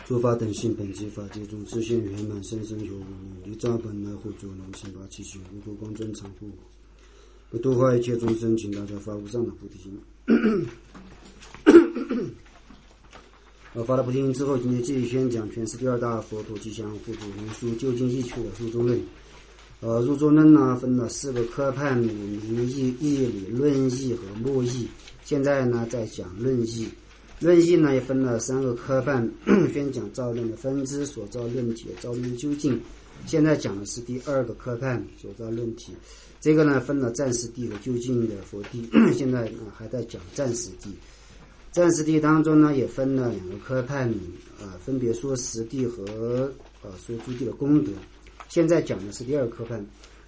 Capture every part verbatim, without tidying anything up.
诸法等性本具法界中自现圆满生生有无离照本来护助能心八七心无度光真常护不度化一切众生，请大家发无上的菩提心。呃，发了菩提心之后，今天继续宣讲全是第二大佛陀吉祥护助龙书究竟义趣的入中论。呃，入中论呢分了四个科派，名义、义理、论义和末义。现在呢在讲论义。论义呢也分了三个科派，宣讲造论的分支，所造论体，造论究竟。现在讲的是第二个科派，所造论体。这个呢分了暂时地和究竟的佛地，现在呢还在讲暂时地。暂时地当中呢也分了两个科派，呃，分别说实地和呃说诸地的功德。现在讲的是第二个科派。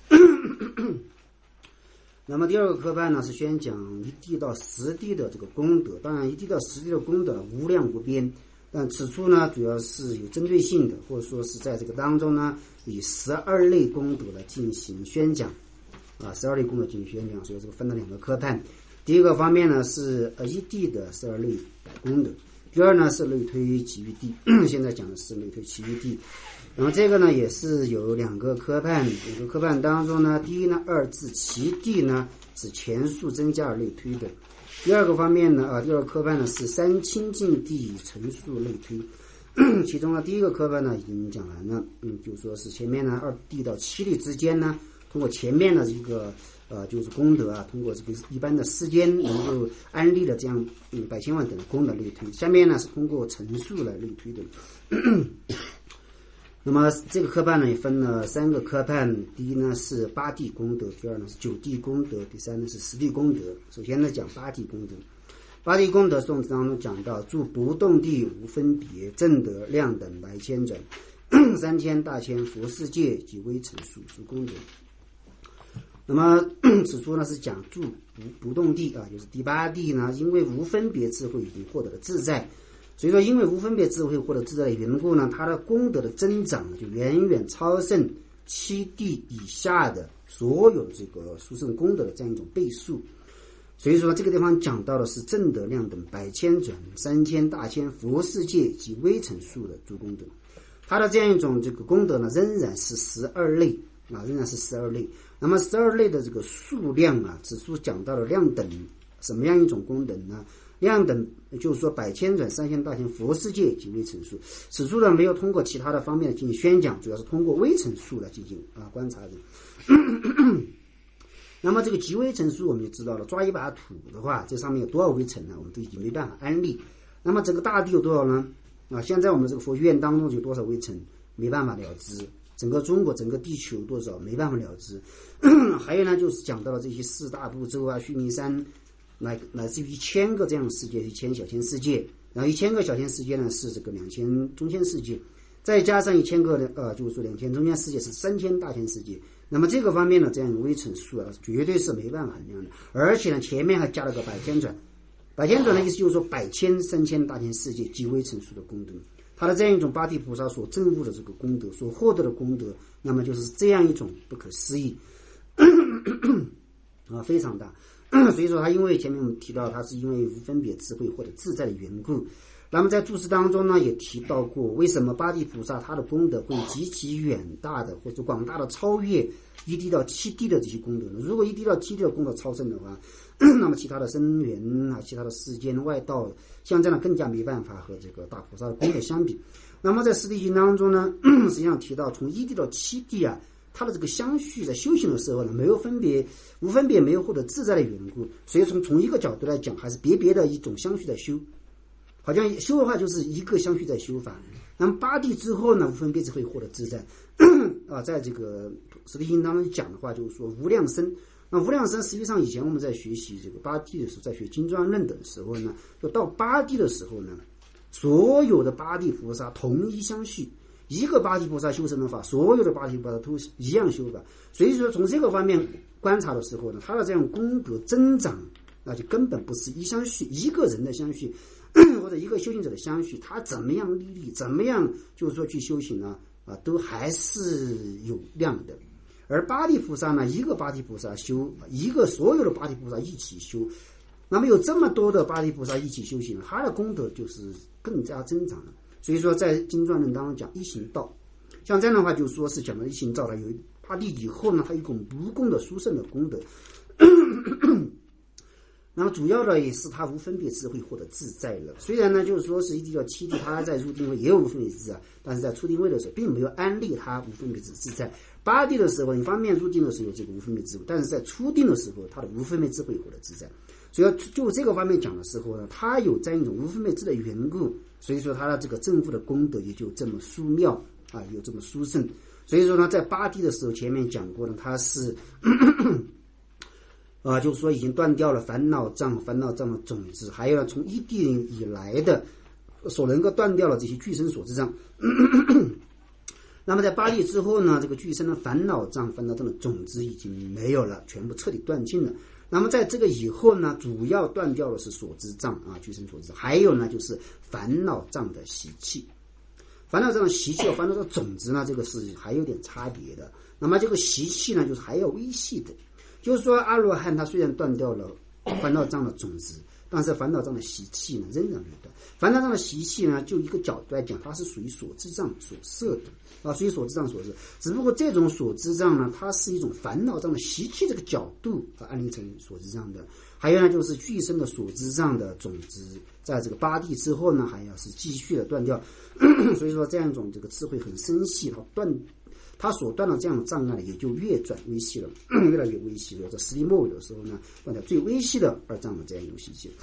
那么第二个科派呢是宣讲一地到十地的这个功德，当然一地到十地的功德无量无边，但此处呢主要是有针对性的，或者说是在这个当中呢以十二类功德来进行宣讲啊，十二类功德进行宣讲，所以这个分了两个科派。第一个方面呢是呃一地的十二类百功德，第二呢是类推其余地，现在讲的是类推其余地。然后这个呢也是有两个科派，两个科派当中呢，第一呢二至其地呢是前述增加而类推的，第二个方面呢啊第二个科派呢是三清净地陈述类推。其中呢第一个科派呢已经讲完了，嗯，就说是前面呢二地到七地之间呢，通过前面的一个呃就是功德啊，通过这个一般的世间能够安利的这样嗯百千万等的功德类推，下面呢是通过陈述来类推的。那么这个科派呢也分了三个科派，第一呢是八地功德，第二呢是九地功德，第三呢是十地功德。首先呢讲八地功德。八地功德颂词当中讲到，住不动地无分别，正德量等百千转，三千大千佛世界及微尘数诸功德。那么此处呢是讲住不不动地啊，就是第八地呢，因为无分别智慧已经获得了自在。所以说因为无分别智慧获得自在的缘故呢，它的功德的增长就远远超胜七地以下的所有这个殊胜功德的这样一种倍数。所以说这个地方讲到的是正德量等百千转，三千大千佛世界及微尘数的诸功德。它的这样一种这个功德呢，仍然是十二类啊，仍然是十二类。那么十二类的这个数量啊，此处讲到了量等什么样一种功德呢？量等就是说百千转、三千大千佛世界及微尘数，此处呢没有通过其他的方面进行宣讲，主要是通过微尘数来进行啊观察的。那么这个极微尘数我们就知道了，抓一把土的话，这上面有多少微尘呢？我们都已经没办法安利。那么这个大地有多少呢？啊，现在我们这个佛学院当中有多少微尘？没办法了知。整个中国、整个地球多少？没办法了知。还有呢，就是讲到了这些四大部洲啊、须弥山。来来自于一千个这样的世界，一千小千世界，然后一千个小千世界呢是这个两千中千世界，再加上一千个的呃，就是说两千中千世界是三千大千世界。那么这个方面呢，这样微尘数啊，绝对是没办法衡量的。而且呢，前面还加了个百千转，百千转的意思就是说百千、三千大千世界及微尘数的功德。它的这样一种八地菩萨所证悟的这个功德，所获得的功德，那么就是这样一种不可思议啊，非常大。所以说他因为前面我们提到他是因为无分别智慧或者自在的缘故。那么在注释当中呢也提到过，为什么八地菩萨他的功德会极其远大的或者广大的超越一地到七地的这些功德呢？如果一地到七地的功德超胜的话，那么其他的声缘啊，其他的世间外道像这样更加没办法和这个大菩萨的功德相比。那么在十地经当中呢实际上提到从一地到七地啊，他的这个相续在修行的时候呢，没有分别，无分别，没有获得自在的缘故，所以从从一个角度来讲，还是别别的一种相续在修，好像修的话就是一个相续在修法。那么八地之后呢，无分别只会获得自在啊，在这个十地经当中讲的话，就是说无量身。那无量身实际上以前我们在学习这个八地的时候，在学金装论的时候呢，就到八地的时候呢，所有的八地菩萨统一相续。一个八地菩萨修成的法，所有的八地菩萨都一样修法。所以说从这个方面观察的时候呢，他的这样功德增长，那就根本不是一相续，一个人的相续或者一个修行者的相续，他怎么样立力，怎么样就是说去修行呢啊，都还是有量的。而八地菩萨呢，一个八地菩萨修，一个所有的八地菩萨一起修，那么有这么多的八地菩萨一起修行，他的功德就是更加增长了。 所以说在经传论当中讲一行道，像这样的话就说是讲到一行道，它有八地以后呢，它有一种无功的殊胜的功德。那么主要的也是它无分别智慧获得自在了。虽然呢就是说是一地叫七地，它在入定位也有无分别自在，但是在出定位的时候并没有安立它无分别自在。八地的时候一方面入定的时候有这个无分别智慧，但是在出定的时候它的无分别智慧获得自在。所以就这个方面讲的时候呢，它有这样一种无分别智的缘故，所以说它的这个正负的功德也就这么殊妙啊，有这么殊胜。所以说呢在八地的时候前面讲过呢，它是啊，就是说已经断掉了烦恼障，烦恼障的种子，还有呢，从一地以来的所能够断掉了这些具身所知障。那么在八地之后呢，这个具身的烦恼障、烦恼障的种子已经没有了，全部彻底断尽了。那么在这个以后呢，主要断掉的是所知障啊，具身所知障，还有呢就是烦恼障的习气。烦恼障的习气和烦恼障的种子呢，这个是还有点差别的。那么这个习气呢，就是还要微细的。就是说阿罗汉他虽然断掉了烦恼障的种子，但是烦恼障的习气呢仍然没有断。烦恼障的习气呢，就一个角度来讲，它是属于所知障所摄的啊，属于所知障所摄。只不过这种所知障呢，它是一种烦恼障的习气这个角度啊安立成所知障的。还有呢，就是具身的所知障的种子，在这个八地之后呢，还要是继续的断掉。所以说这样一种这个智慧很深细，它断。他所断的这样的障碍也就越转微细了，越来越微细了。在十地末尾的时候呢，断掉最微细的二障的这样一种习气。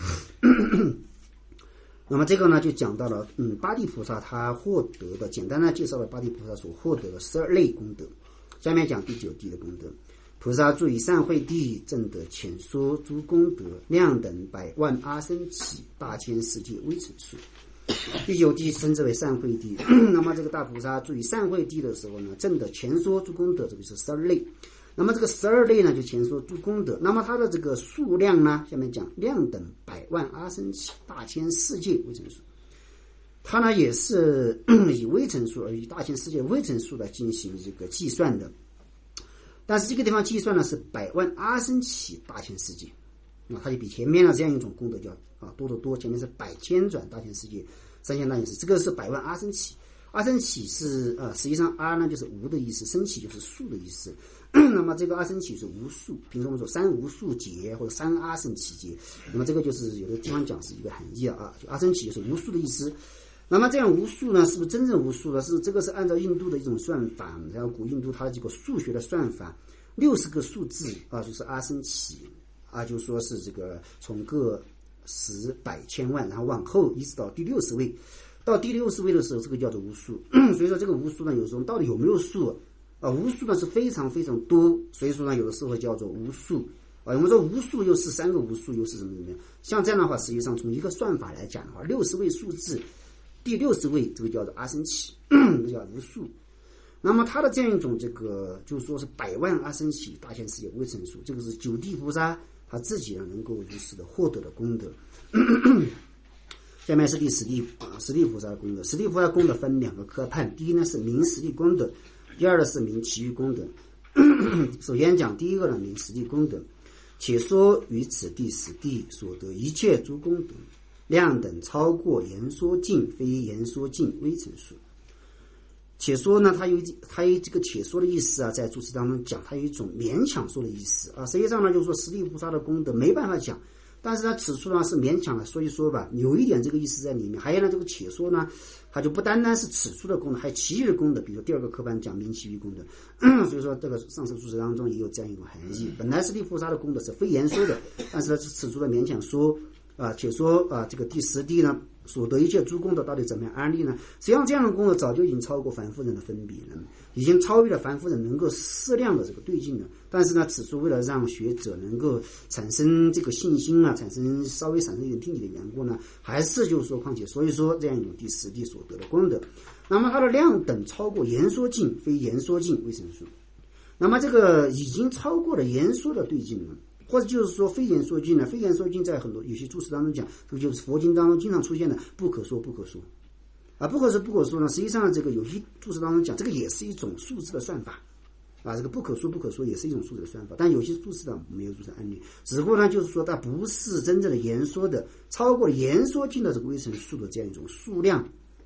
那么这个呢，就讲到了，嗯，八地菩萨他获得的，简单的介绍了八地菩萨所获得的十二类功德。下面讲第九地的功德。菩萨住于善慧地，证得浅说诸功德，量等百万阿僧祇，大千世界微尘数。第九地称之为善慧地。那么这个大菩萨住于善慧地的时候呢，证得前说诸功德，这个是十二类。那么这个十二类呢，就前说诸功德。那么它的这个数量呢，下面讲量等百万阿僧祇，大千世界微尘数。它呢也是以微尘数而以大千世界微尘数来进行这个计算的。但是这个地方计算呢是百万阿僧祇大千世界，那它就比前面的这样一种功德叫啊多得多。前面是百千转大千世界，三千大千世界，这个是百万阿僧祇。阿僧祇是呃，实际上阿呢就是无的意思，僧祇就是数的意思。那么这个阿僧祇是无数，比如说我们说三无数劫或者三阿僧祇劫，那么这个就是有的地方讲是一个含义啊，就阿僧祇就是无数的意思。那么这样无数呢，是不是真正无数呢？是这个是按照印度的一种算法，然后古印度它的这个数学的算法，六十个数字啊，就是阿僧祇啊，就说是这个从个十百千万，然后往后一直到第六十位，到第六十位的时候，这个叫做无数。所以说这个无数呢，有时候到底有没有数啊？无数呢是非常非常多，所以说呢，有的时候叫做无数啊。我们说无数又是三个无数，又是什么什么样？像这样的话，实际上从一个算法来讲的话，六十位数字。第六十位，这个叫做阿僧祇，这叫无数。那么它的这样一种这个，就是说是百万阿僧祇大千世界微尘数，这个是九地菩萨他自己呢能够如此的获得的功德。下面是第十地啊，十地菩萨的功德。十地菩萨功德分两个科判，第一呢是明十地功德，第二呢是明其余功德。首先讲第一个呢，明十地功德，且说于此地十地所得一切诸功德。量等超过言说尽，非言说尽微尘数。且说呢，它有它有这个且说的意思啊，在注释当中讲，它有一种勉强说的意思啊。实际上呢，就是说十地菩萨的功德没办法讲，但是呢，此处呢是勉强的说一说吧，有一点这个意思在里面。还有呢，这个且说呢，它就不单单是此处的功德，还有其余的功德，比如说第二个科判讲明其余功德。所以说这个上次注释当中也有这样一种含义。本来十地菩萨的功德是非言说的，但是呢，此处的勉强说。啊，且说啊，这个第十地呢，所得一切诸功德到底怎么样安立呢？实际上这样的功德早就已经超过凡夫人的分别了，已经超越了凡夫人能够适量的这个对境了。但是呢，此处为了让学者能够产生这个信心啊，产生稍微产生一点听解的缘故呢，还是就是说，况且所以说这样一种第十地所得的功德，那么它的量等超过言说尽，非言说尽微尘数。那么这个已经超过了言说的对境了。或者就是说非言说尽呢？非言说尽在很多有些注释当中讲，这个就是佛经当中经常出现的不可说不可说啊，不可说不可说呢，实际上这个有些注释当中讲，这个也是一种数字的算法啊，这个不可说不可说也是一种数字的算法，但有些注释上没有注释案例，只不过呢就是说它不是真正的言说的超过了言说尽的这个微尘数的这样一种数量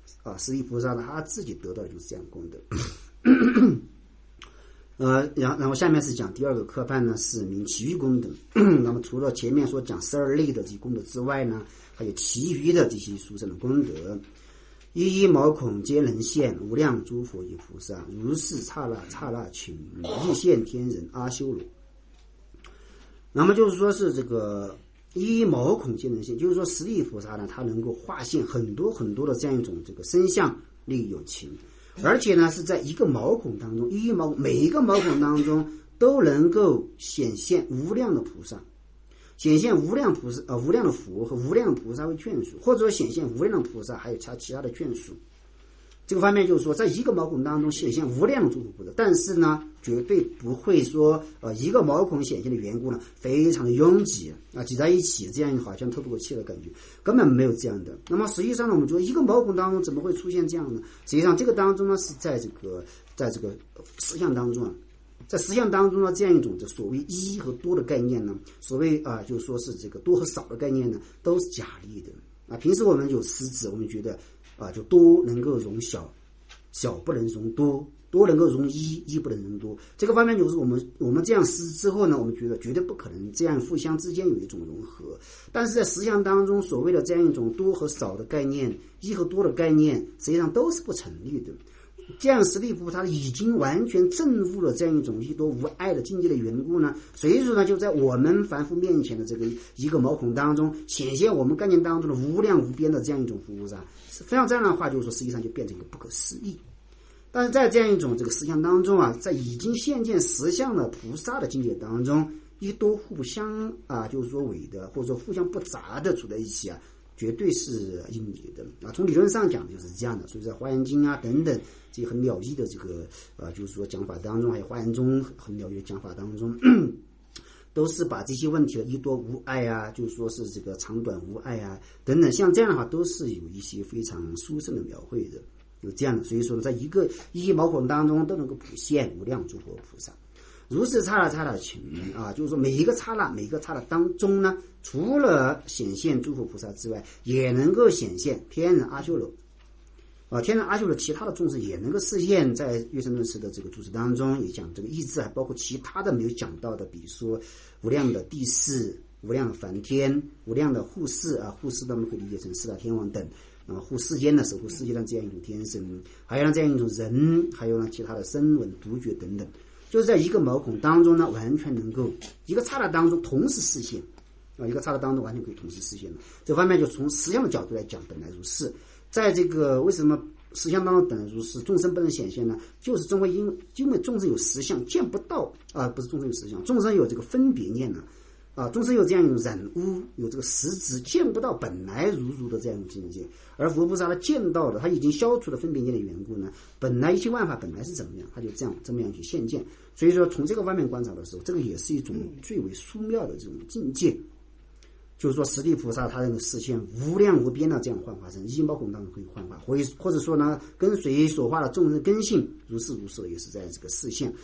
啊，十地菩萨呢他自己得到的就是这样功德。呃，然后然后下面是讲第二个科判呢，是明其余功德。那么除了前面所讲十二类的这些功德之外呢，还有其余的这些殊胜的功德。一一毛孔皆能现，无量诸佛与菩萨，如是刹那刹那群，亦现天人阿修罗。那么就是说是这个一一毛孔皆能现，就是说十地菩萨呢，他能够化现很多很多的这样一种这个身相力有情。而且呢，是在一个毛孔当中，一一毛孔每一个毛孔当中都能够显现无量的菩萨，显现无量菩萨呃无量的佛和无量的菩萨为眷属，或者说显现无量的菩萨还有其他其他的眷属。这个方面就是说，在一个毛孔当中显现无量的诸佛菩萨，但是呢，绝对不会说呃一个毛孔显现的缘故呢，非常的拥挤啊，挤在一起，这样好像透不过气的感觉，根本没有这样的。那么实际上呢，我们觉得一个毛孔当中怎么会出现这样呢？实际上这个当中呢，是在这个在这个实相当中啊，在实相当中呢，这样一种这所谓一和多的概念呢，所谓啊，就是说是这个多和少的概念呢，都是假立的啊。平时我们有实质，我们觉得。啊，就多能够容小，小不能容多，多能够容一，一不能容多。这个方面就是我们我们这样思之后呢，我们觉得绝对不可能这样互相之间有一种融合。但是在实相当中，所谓的这样一种多和少的概念，一和多的概念，实际上都是不成立的。这样十地菩萨已经完全证悟了这样一种一多无碍的境界的缘故呢，所以说呢，就在我们凡夫面前的这个一个毛孔当中，显现我们概念当中的无量无边的这样一种菩萨。非常这样的话，就是说实际上就变成一个不可思议。但是在这样一种这个实相当中啊，在已经现见实相的菩萨的境界当中，一多互相啊，就是说伪的，或者说互相不杂的处在一起啊，绝对是应理的啊。从理论上讲就是这样的，所以在华严经啊等等这些很了义的这个呃，就是说讲法当中，还有华严中很了义的讲法当中，都是把这些问题的一多无碍啊，就是说是这个长短无碍啊等等，像这样的话都是有一些非常殊胜的描绘的，有这样的。所以说呢，在一个一一毛孔当中都能够普现无量诸佛菩萨。如是刹那刹那群啊，就是说每一个刹那每一个刹那当中呢，除了显现诸佛菩萨之外，也能够显现天人阿修罗啊，天人阿修罗其他的众生也能够示现。在月生论师的这个注释当中也讲这个意志，还包括其他的没有讲到的，比如说无量的地势、无量的梵天、无量的护世啊，护世我们可以理解成四大天王等啊，护世间的守护世界的这样一种天神，还有呢这样一种人，还有呢其他的声闻、独觉等等。就是在一个毛孔当中呢，完全能够一个刹那当中同时实现啊，一个刹那当中完全可以同时实现的。这方面就从实相的角度来讲，本来如是。在这个为什么实相当中本来如是，众生不能显现呢？就是因为因为因为众生有实相见不到啊，不是众生有实相，众生有这个分别念呢啊，众生有这样一种染污，有这个实质见不到本来如如的这样一种境界。而佛菩萨他见到的，他已经消除了分别念的缘故呢，本来一切万法本来是怎么样，他就这样这么样去现见。所以说从这个方面观察的时候，这个也是一种最为殊妙的这种境界。就是说十地菩萨他能够实现无量无边的这样幻化身，一毛孔当中可以幻化，或或者说呢，跟随所化的众生根性如是如是的，也是在这个视现。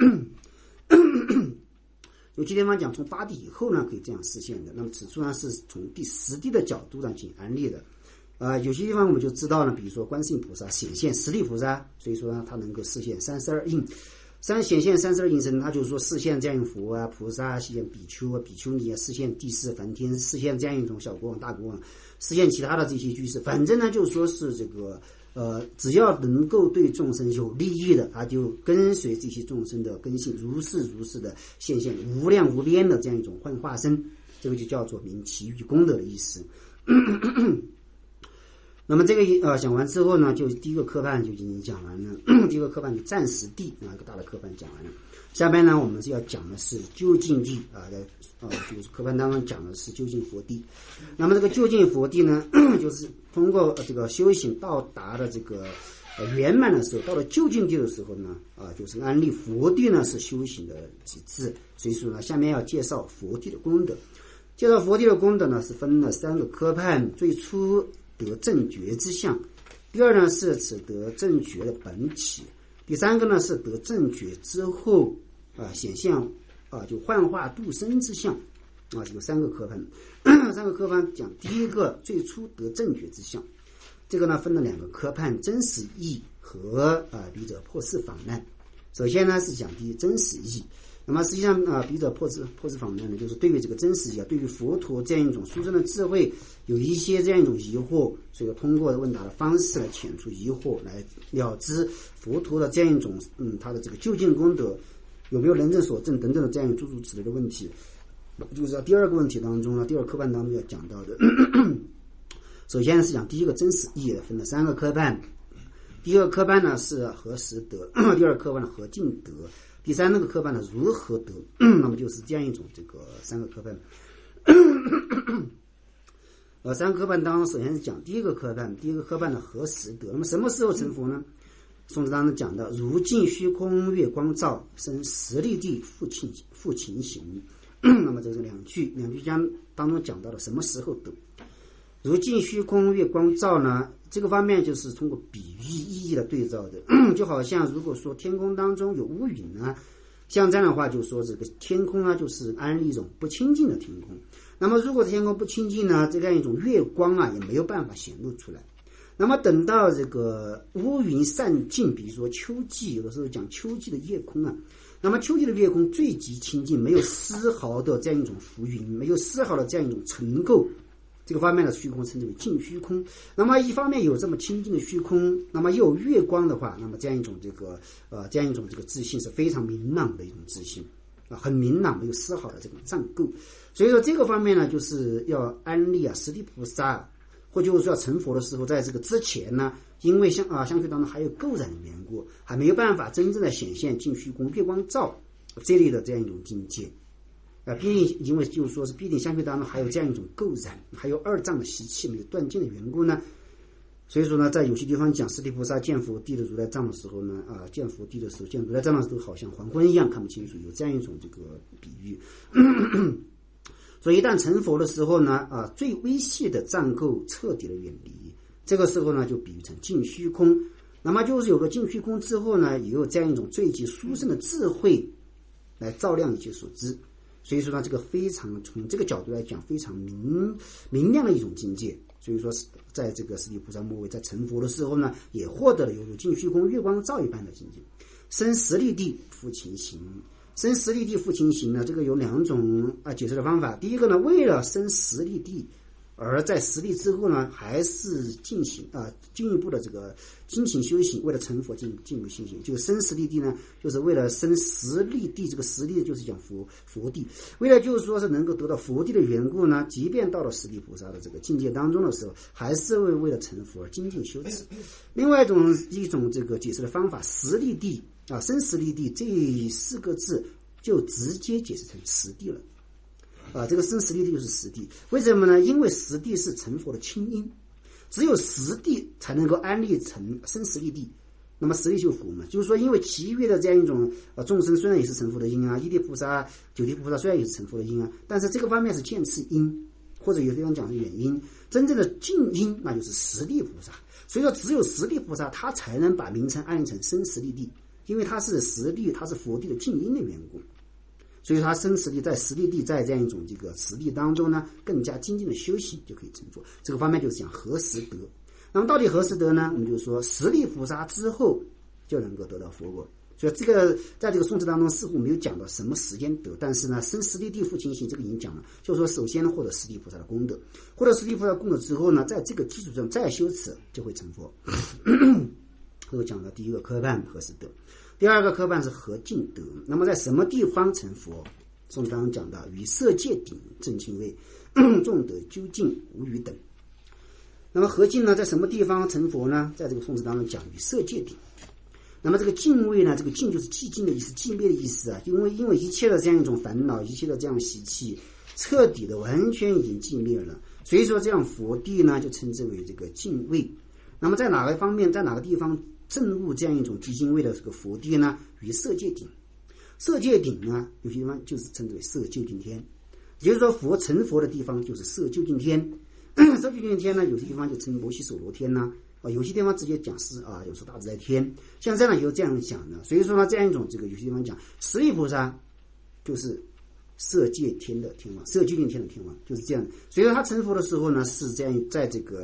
有些地方讲从八地以后呢可以这样实现的，那么此处呢是从第十地的角度上进行安立的。呃，有些地方我们就知道呢，比如说观世音菩萨显现十地菩萨，所以说呢他能够实现三十二应。三显现三十二应身，他就是说示现这样一佛啊、菩萨，示现比丘啊、比丘尼啊，示现地势梵天，示现这样一种小国王、大国王，示现其他的这些居士。反正呢，就说是这个呃，只要能够对众生有利益的，他就跟随这些众生的根性，如是如是的现现无量无边的这样一种幻化身，这个就叫做明其余功德的意思。那么这个呃讲完之后呢，就第一个科判就已经讲完了，第一个科判就暂时地啊，一个大的科判讲完了。下边呢，我们是要讲的是究竟地啊，在啊就是科判当中讲的是究竟佛地。那么这个究竟佛地呢，就是通过这个修行到达的这个呃圆满的时候，到了究竟地的时候呢，啊就是安立佛地呢是修行的极致。所以说呢，下面要介绍佛地的功德。介绍佛地的功德呢，是分了三个科判，最初得正觉之相，第二呢是指得正觉的本体，第三个呢是得正觉之后啊显现啊就幻化度生之相啊，有三个科判。三个科判讲第一个最初得正觉之相， 这个呢分了两个科判，真实义和啊笔者破事访难。首先呢是讲第一真实义，那么实际上啊笔者破事破事访难呢，就是对于这个真实义啊，对于佛陀这样一种殊胜的智慧有一些这样一种疑惑，所以通过问答的方式来遣除疑惑，来了知佛陀的这样一种嗯他的这个究竟功德有没有人证所证等等的这样诸如此类的问题。就是在第二个问题当中呢，第二科判当中要讲到的，首先是讲第一个真实义，分了三个科判。第一个科判呢是何时得，第二个科判呢何尽得，第三个科判呢如何得。那么就是这样一种这个三个科判。呃，三个科判当中，首先是讲第一个科判，第一个科判呢何时得。那么什么时候成佛呢？宋子当中讲到，如镜虚空月光照，生十力地复情复情形。那么这是两句，两句将当中讲到了什么时候得。如镜虚空月光照呢，这个方面就是通过比喻意义的对照的，就好像如果说天空当中有乌云啊，像这样的话就说这个天空啊就是安立一种不清净的天空。那么如果天空不清净呢，这样一种月光啊也没有办法显露出来。那么等到这个乌云散尽，比如说秋季，有的时候讲秋季的夜空啊，那么秋季的夜空最极清净，没有丝毫的这样一种浮云，没有丝毫的这样一种尘垢，这个方面的虚空称之为净虚空。那么一方面有这么清净的虚空，那么又有月光的话，那么这样一种这个呃这样一种这个自信是非常明朗的一种自信啊，很明朗，没有丝毫的这种障垢。所以说这个方面呢，就是要安立啊十地菩萨，或就是说要成佛的时候，在这个之前呢，因为相啊相对当中还有垢染的缘故，还没有办法真正的显现净虚空月光照这类的这样一种境界。啊，毕竟因为就是说是毕竟相对当中还有这样一种垢染，还有二障的习气没有断尽的缘故呢，所以说呢，在有些地方讲释地菩萨见佛地的如来藏的时候呢，啊，见佛地的时候，见如来藏的时候，好像黄昏一样看不清楚，有这样一种这个比喻。所以一旦成佛的时候呢，啊，最微细的障垢彻底的远离，这个时候呢，就比喻成净虚空。那么就是有个净虚空之后呢，也有这样一种最极殊胜的智慧来照亮一切所知。所以说呢，这个非常从这个角度来讲，非常明明亮的一种境界。所以说，在这个释地菩萨末位在成佛的时候呢，也获得了有如净虚空月光照一般的境界。生十力地复情形，生十力地复情形呢，这个有两种啊解释的方法。第一个呢，为了生十力地，而在十力之后呢，还是进行啊进一步的这个精勤修行，为了成佛进进一步修行。就生十力地呢，就是为了生十力地，这个十力就是讲佛佛地，为了就是说是能够得到佛地的缘故呢，即便到了十地菩萨的这个境界当中的时候，还是为为了成佛而精进修持。另外一种一种这个解释的方法，十力地啊，生十力地这四个字就直接解释成十地了。啊，这个生十力地就是十地，为什么呢？因为十地是成佛的清因，只有十地才能够安立成生十力地。那么十力就是佛嘛，就是说，因为其余的这样一种呃众生虽然也是成佛的因啊，一地菩萨、九地菩萨虽然也是成佛的因啊，但是这个方面是渐次因，或者有地方讲是远因，真正的近因那就是十地菩萨。所以说，只有十地菩萨他才能把名称安立成生十力地，因为他是十地，他是佛地的近因的缘故。所以他生十力在十力地，在这样一种这个实力当中呢，更加精进的修行就可以成佛。这个方面就是讲何时得。那么到底何时得呢？我们就说十力菩萨之后就能够得到佛果。所以这个在这个颂词当中似乎没有讲到什么时间得，但是呢，生十力地复情形这个已经讲了，就是说首先获得十力菩萨的功德，获得十力菩萨功德之后呢，在这个基础上再修持就会成佛。又讲了第一个科判何时得。第二个科判是何尽得，那么在什么地方成佛？宋当中讲到与色界顶正清位，众德究竟无余等。那么何尽呢，在什么地方成佛呢？在这个宋词当中讲与色界顶。那么这个净位呢，这个净就是寂静的意思，寂灭的意思啊。因为因为一切的这样一种烦恼，一切的这样习气，彻底的完全已经寂灭了。所以说这样佛地呢，就称之为这个净位。那么在哪个方面，在哪个地方证悟这样一种寂静位的这个佛地呢？与色界顶。色界顶呢，有些地方就是称之为色究竟天，也就是说佛成佛的地方就是色究竟天。色究竟天呢，有些地方就称摩西首罗天呢、啊，有些地方直接讲是啊，有时候大自在天，像这样有这样讲的。所以说呢，这样一种这个有些地方讲十力菩萨就是色界天的天王，色究竟天的天王，就是这样。所以说他成佛的时候呢，是这样在这个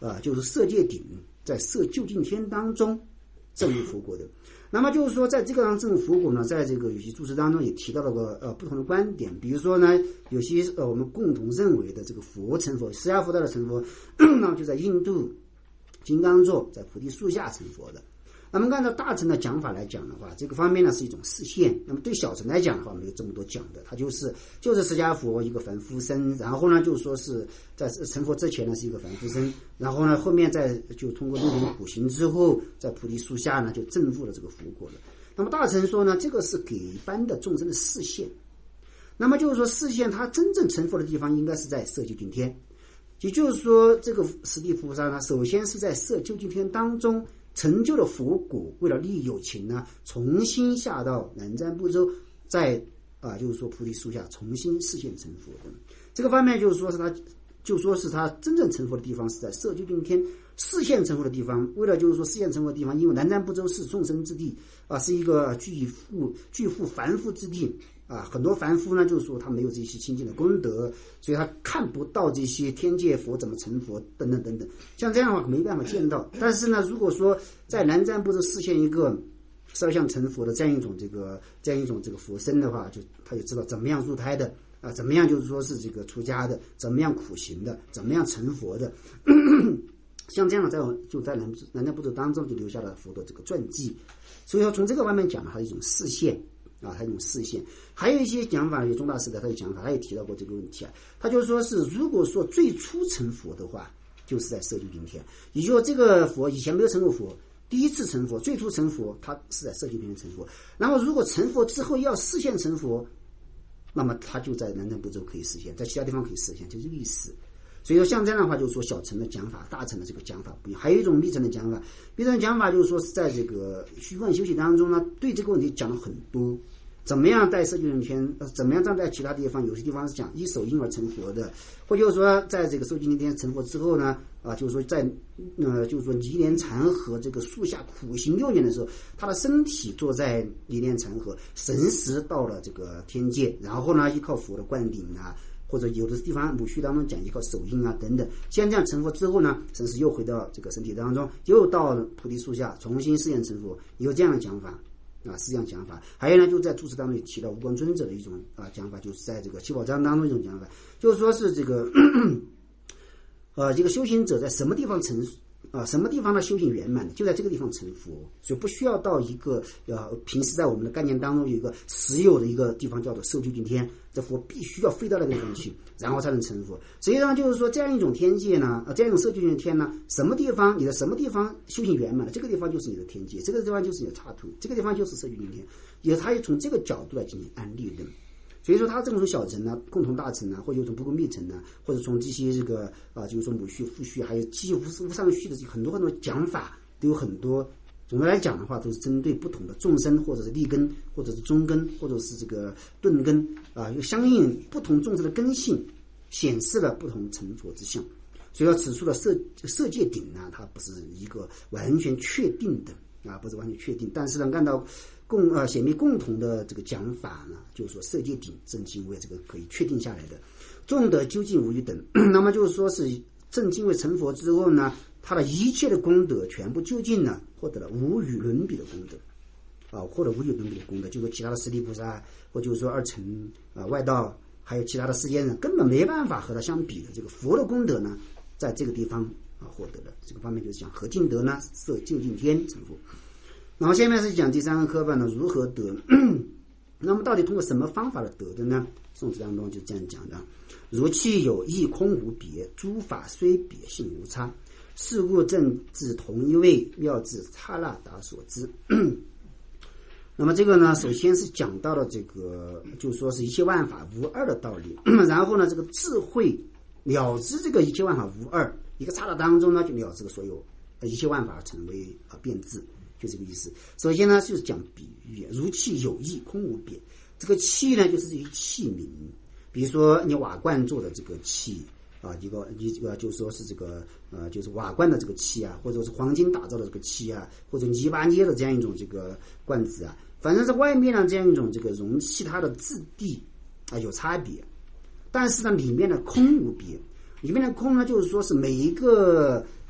啊、呃，就是色界顶在色究竟天当中证悟佛果的。那么就是说，在这个证悟佛果呢，在这个有些注释当中也提到了个呃不同的观点，比如说呢，有些呃我们共同认为的这个佛成佛，释迦佛道的成佛，那么就在印度金刚座，在菩提树下成佛的。那么按照大乘的讲法来讲的话，这个方面呢是一种示现。那么对小乘来讲的话，没有这么多讲的，它就是就是释迦佛一个凡夫身，然后呢就说是在成佛之前呢是一个凡夫身，然后呢后面再就通过六种苦行之后，在菩提树下呢就证悟了这个佛果了。那么大乘说呢，这个是给一般的众生的示现。那么就是说示现他真正成佛的地方应该是在色究竟天，也就是说这个十地菩萨呢，首先是在色究竟天当中成就了佛果，为了利益有情呢，重新下到南瞻部洲，在啊，就是说菩提树下重新示现成佛的。这个方面就是说是他，就说是他真正成佛的地方是在色究竟天示现成佛的地方。为了就是说示现成佛的地方，因为南瞻部洲是众生之地啊，是一个巨富巨富凡夫之地啊，很多凡夫呢，就是说他没有这些清净的功德，所以他看不到这些天界佛怎么成佛等等等等，像这样的话没办法见到。但是呢，如果说在南瞻部洲实现一个烧香成佛的这样一种这个这样一种这个佛身的话，就他就知道怎么样入胎的啊，怎么样就是说是这个出家的，怎么样苦行的，怎么样成佛的。像这样在就在南南瞻部洲当中就留下了佛的这个传记。所以说从这个方面讲，它是一种示现啊，它一种示现。还有一些讲法，有中大师的他的讲法，他也提到过这个问题啊。他就说是，如果说最初成佛的话，就是在色究竟天，也就是说这个佛以前没有成过佛，第一次成佛，最初成佛，他是在色究竟天成佛。然后如果成佛之后要示现成佛，那么他就在南瞻部洲可以实现，在其他地方可以实现，就这个意思。所以说像这样的话，就是说小乘的讲法，大乘的这个讲法不一样。还有一种密乘的讲法，密乘的讲法就是说是在这个虚幻修习当中呢，对这个问题讲了很多。怎么样在色究竟天，怎么样站在其他地方，有些地方是讲一手因而成佛的，或就是说在这个色究竟天成佛之后呢，啊，就是说在呃，就是说尼连禅河这个树下苦行六年的时候，他的身体坐在尼连禅河，神识到了这个天界，然后呢依靠佛的灌顶啊，或者有的地方母须当中讲依靠手印啊等等，像这样成佛之后呢，神识又回到这个身体当中，又到菩提树下重新示现成佛，有这样的讲法。啊，是这样讲法。还有呢，就在注释当中也提到无光尊者的一种啊讲法，就是在这个七宝章当中一种讲法，就是说是这个呃，这个修行者在什么地方成啊，什么地方的修行圆满的，就在这个地方成佛，所以不需要到一个呃，平时在我们的概念当中有一个实有的一个地方叫做色究竟天，这佛必须要飞到那个地方去，然后才能成佛。实际上就是说，这样一种天界呢，啊，这样一种色究竟天呢，什么地方你的什么地方修行圆满了，这个地方就是你的天界，这个地方就是你的刹土，这个地方就是色究竟天，也他也从这个角度来进行安立论。所以说，他这种小乘呢，共同大乘呢，或者有种不共密乘呢，或者从这些这个啊，就是说母须、父须，还有基无无上须的很多很多讲法，都有很多。总的来讲的话，都是针对不同的众生，或者是利根，或者是中根，或者是这个钝根啊，又相应不同众生的根性，显示了不同成佛之相。所以说，此处的色色界顶呢，它不是一个完全确定的啊，不是完全确定，但是呢，按照共呃显密共同的这个讲法呢，就是说色界顶正经位这个可以确定下来的，众德究竟无余等。那么就是说是正经位成佛之后呢，他的一切的功德全部究竟呢，获得了无与伦比的功德啊，获得无与伦比的功德，就是其他的十地菩萨，或就是说二乘啊外道，还有其他的世间人，根本没办法和他相比的。这个佛的功德呢，在这个地方啊获得了。这个方面就是讲何尽得呢？色究竟天成佛。然后下面是讲第三个科判呢，如何得？那么到底通过什么方法来得的呢？宋词当中就这样讲的：如气有异，空无别，诸法虽别，性无差。是故正至同一位，妙至刹那达所知。那么这个呢，首先是讲到了这个，就是说是一切万法无二的道理。然后呢，这个智慧了知这个一切万法无二，一个刹那当中呢，就了知了所有一切万法成为啊变质。就这个意思。首先呢，就是讲比喻，如气有异，空无别。这个气呢，就是这些器皿，比如说你瓦罐做的这个器啊，一个一个就说是这个呃，就是瓦罐的这个器啊，或者是黄金打造的这个器啊，或者泥巴捏的这样一种这个罐子啊，反正在外面呢这样一种这个容器，它的质地啊有差别，但是呢里面的空无别。里面的空呢，就是说是每一个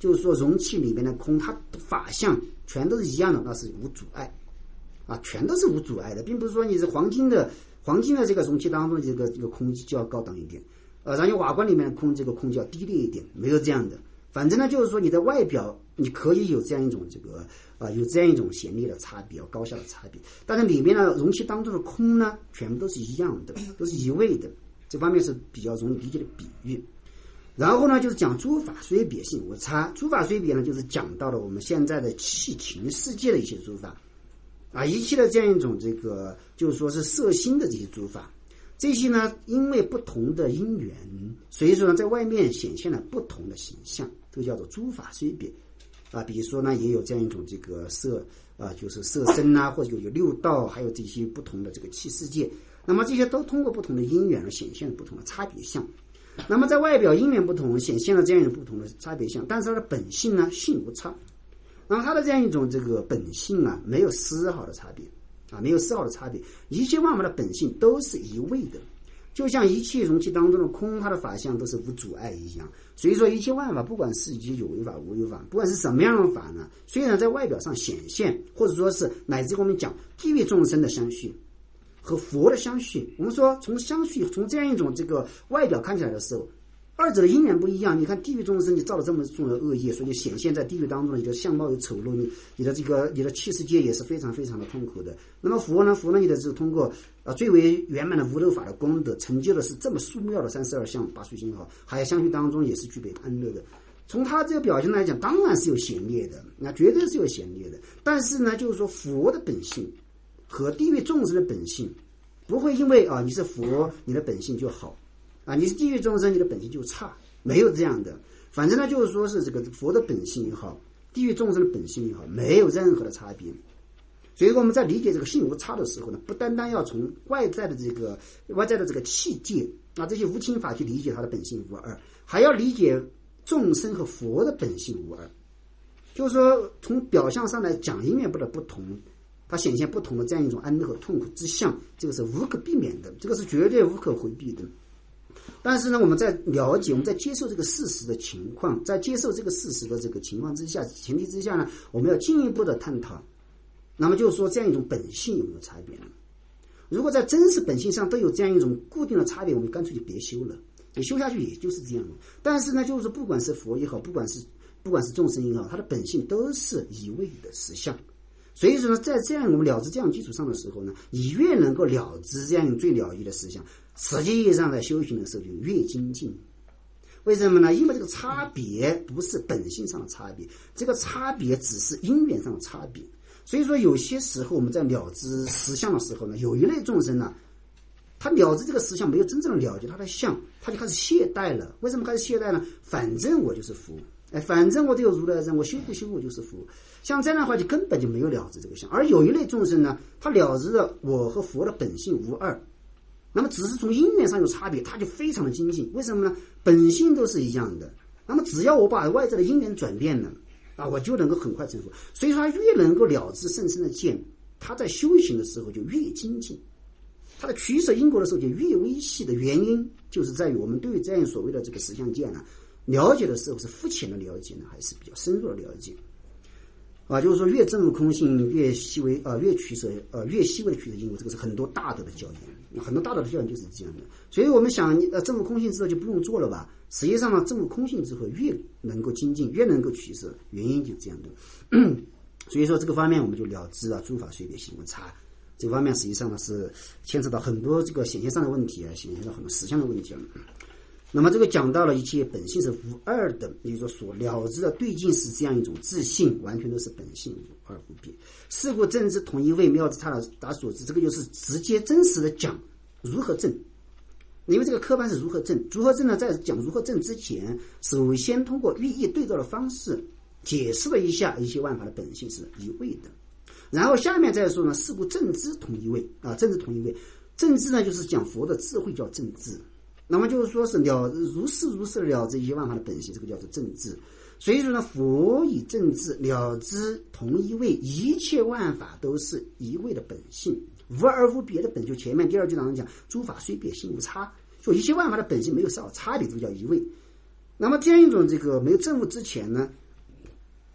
就是说容器里面的空，它的法相全都是一样的，那是无阻碍啊，全都是无阻碍的，并不是说你是黄金的黄金的这个容器当中这个这个空就要高档一点，呃，然后瓦罐里面的空这个空就要低劣一点，没有这样的。反正呢，就是说你的外表你可以有这样一种这个啊、呃，有这样一种显烈的差别，高下的差别，但是里面的容器当中的空呢，全部都是一样的，都是一味的。这方面是比较容易理解的比喻。然后呢，就是讲诸法虽别性无差。诸法虽别呢，就是讲到了我们现在的气情世界的一些诸法啊，一切的这样一种这个，就是说是色心的这些诸法。这些呢，因为不同的因缘，所以说呢，在外面显现了不同的形象，这个叫做诸法虽别啊。比如说呢，也有这样一种这个色啊，就是色身啊，或者有六道，还有这些不同的这个气世界。那么这些都通过不同的因缘而显现了不同的差别相。那么在外表因缘不同，显现了这样一种不同的差别相，但是它的本性呢，性无差。那么它的这样一种这个本性啊，没有丝毫的差别。啊，没有丝毫的差别，一切万法的本性都是一味的，就像一切容器当中的空，它的法相都是无阻碍一样。所以说，一切万法，不管是以有为法、无为法，不管是什么样的法呢，虽然在外表上显现，或者说是乃至我们讲地狱众生的相续和佛的相续，我们说从相续，从这样一种这个外表看起来的时候，二者的因缘不一样。你看地狱众生，你造了这么重的恶业，所以显现在地狱当中，你的相貌有丑陋，你你的这个你的气世界也是非常非常的痛苦的。那么佛呢，佛呢，你的是通过啊最为圆满的无漏法的功德，成就的是这么殊妙的三十二相八随心好，还有相续当中也是具备安乐的。从他这个表现来讲，当然是有显烈的，那绝对是有显烈的。但是呢，就是说佛的本性和地狱众生的本性，不会因为啊你是佛，你的本性就好。啊，你是地狱众生，你的本性就差，没有这样的。反正呢，就是说是这个佛的本性也好，地狱众生的本性也好，没有任何的差别。所以我们在理解这个性无差的时候呢，不单单要从外在的这个外在的这个器界啊这些无情法去理解它的本性无二，还要理解众生和佛的本性无二。就是说，从表象上来讲，因缘不的不同，它显现不同的这样一种安乐和痛苦之相，这个是无可避免的，这个是绝对无可回避的。但是呢，我们在了解，我们在接受这个事实的情况，在接受这个事实的这个情况之下，前提之下呢，我们要进一步的探讨。那么就是说，这样一种本性有没有差别呢？如果在真实本性上都有这样一种固定的差别，我们干脆就别修了，你修下去也就是这样的。但是呢，就是不管是佛也好，不管是不管是众生也好，它的本性都是一味的实相。所以说呢，在这样我们了知这样基础上的时候呢，你越能够了知这样最了义的实相，实际意义上在修行的时候就越精进。为什么呢？因为这个差别不是本性上的差别，这个差别只是因缘上的差别。所以说有些时候我们在了知实相的时候呢，有一类众生呢，他了知这个实相没有真正的了解他的相，他就开始懈怠了。为什么开始懈怠呢？反正我就是佛，哎，反正我都有如来忍，我修不修我就是佛。像这样的话就根本就没有了知这个相。而有一类众生呢，他了知了我和佛的本性无二，那么只是从因缘上有差别，他就非常的精进。为什么呢？本性都是一样的，那么只要我把外在的因缘转变了啊，我就能够很快成佛。所以说他越能够了知甚深的见，他在修行的时候就越精进，他的取舍因果的时候就越微细。的原因就是在于我们对这样所谓的这个实相界呢，了解的时候是肤浅的了解呢，还是比较深入的了解啊？就是说越证悟空性，越细微啊、呃，越取舍呃，越细微的取舍因果，这个是很多大德的教言，很多大德的教言就是这样的。所以我们想呃，证悟空性之后就不用做了吧？实际上呢，证悟空性之后越能够精进，越能够取舍，原因就这样的。所以说这个方面我们就了知啊，诸法虽别性无差。这个方面实际上呢是牵扯到很多这个显现上的问题啊，显现到很多实相的问题了。那么这个讲到了一切本性是无二的，也就是说所了知的对境是这样一种自性，完全都是本性无二无别。是故正知同一位，妙之他达所知，这个就是直接真实的讲如何证。因为这个科班是如何证，如何证呢？在讲如何证之前，首先通过寓意对照的方式解释了一下一切万法的本性是一味的，然后下面再说呢，是故正知同一位啊，正知同一位。正知呢，就是讲佛的智慧叫正知。那么就是说是了如是如是了知一切万法的本性，这个叫做正知。所以说呢，佛以正知了知同一位，一切万法都是一位的本性，无二无别的本。就前面第二句当中讲，诸法虽别性无差，说一切万法的本性没有少差别，这个叫一位。那么这样一种这个没有证悟之前呢，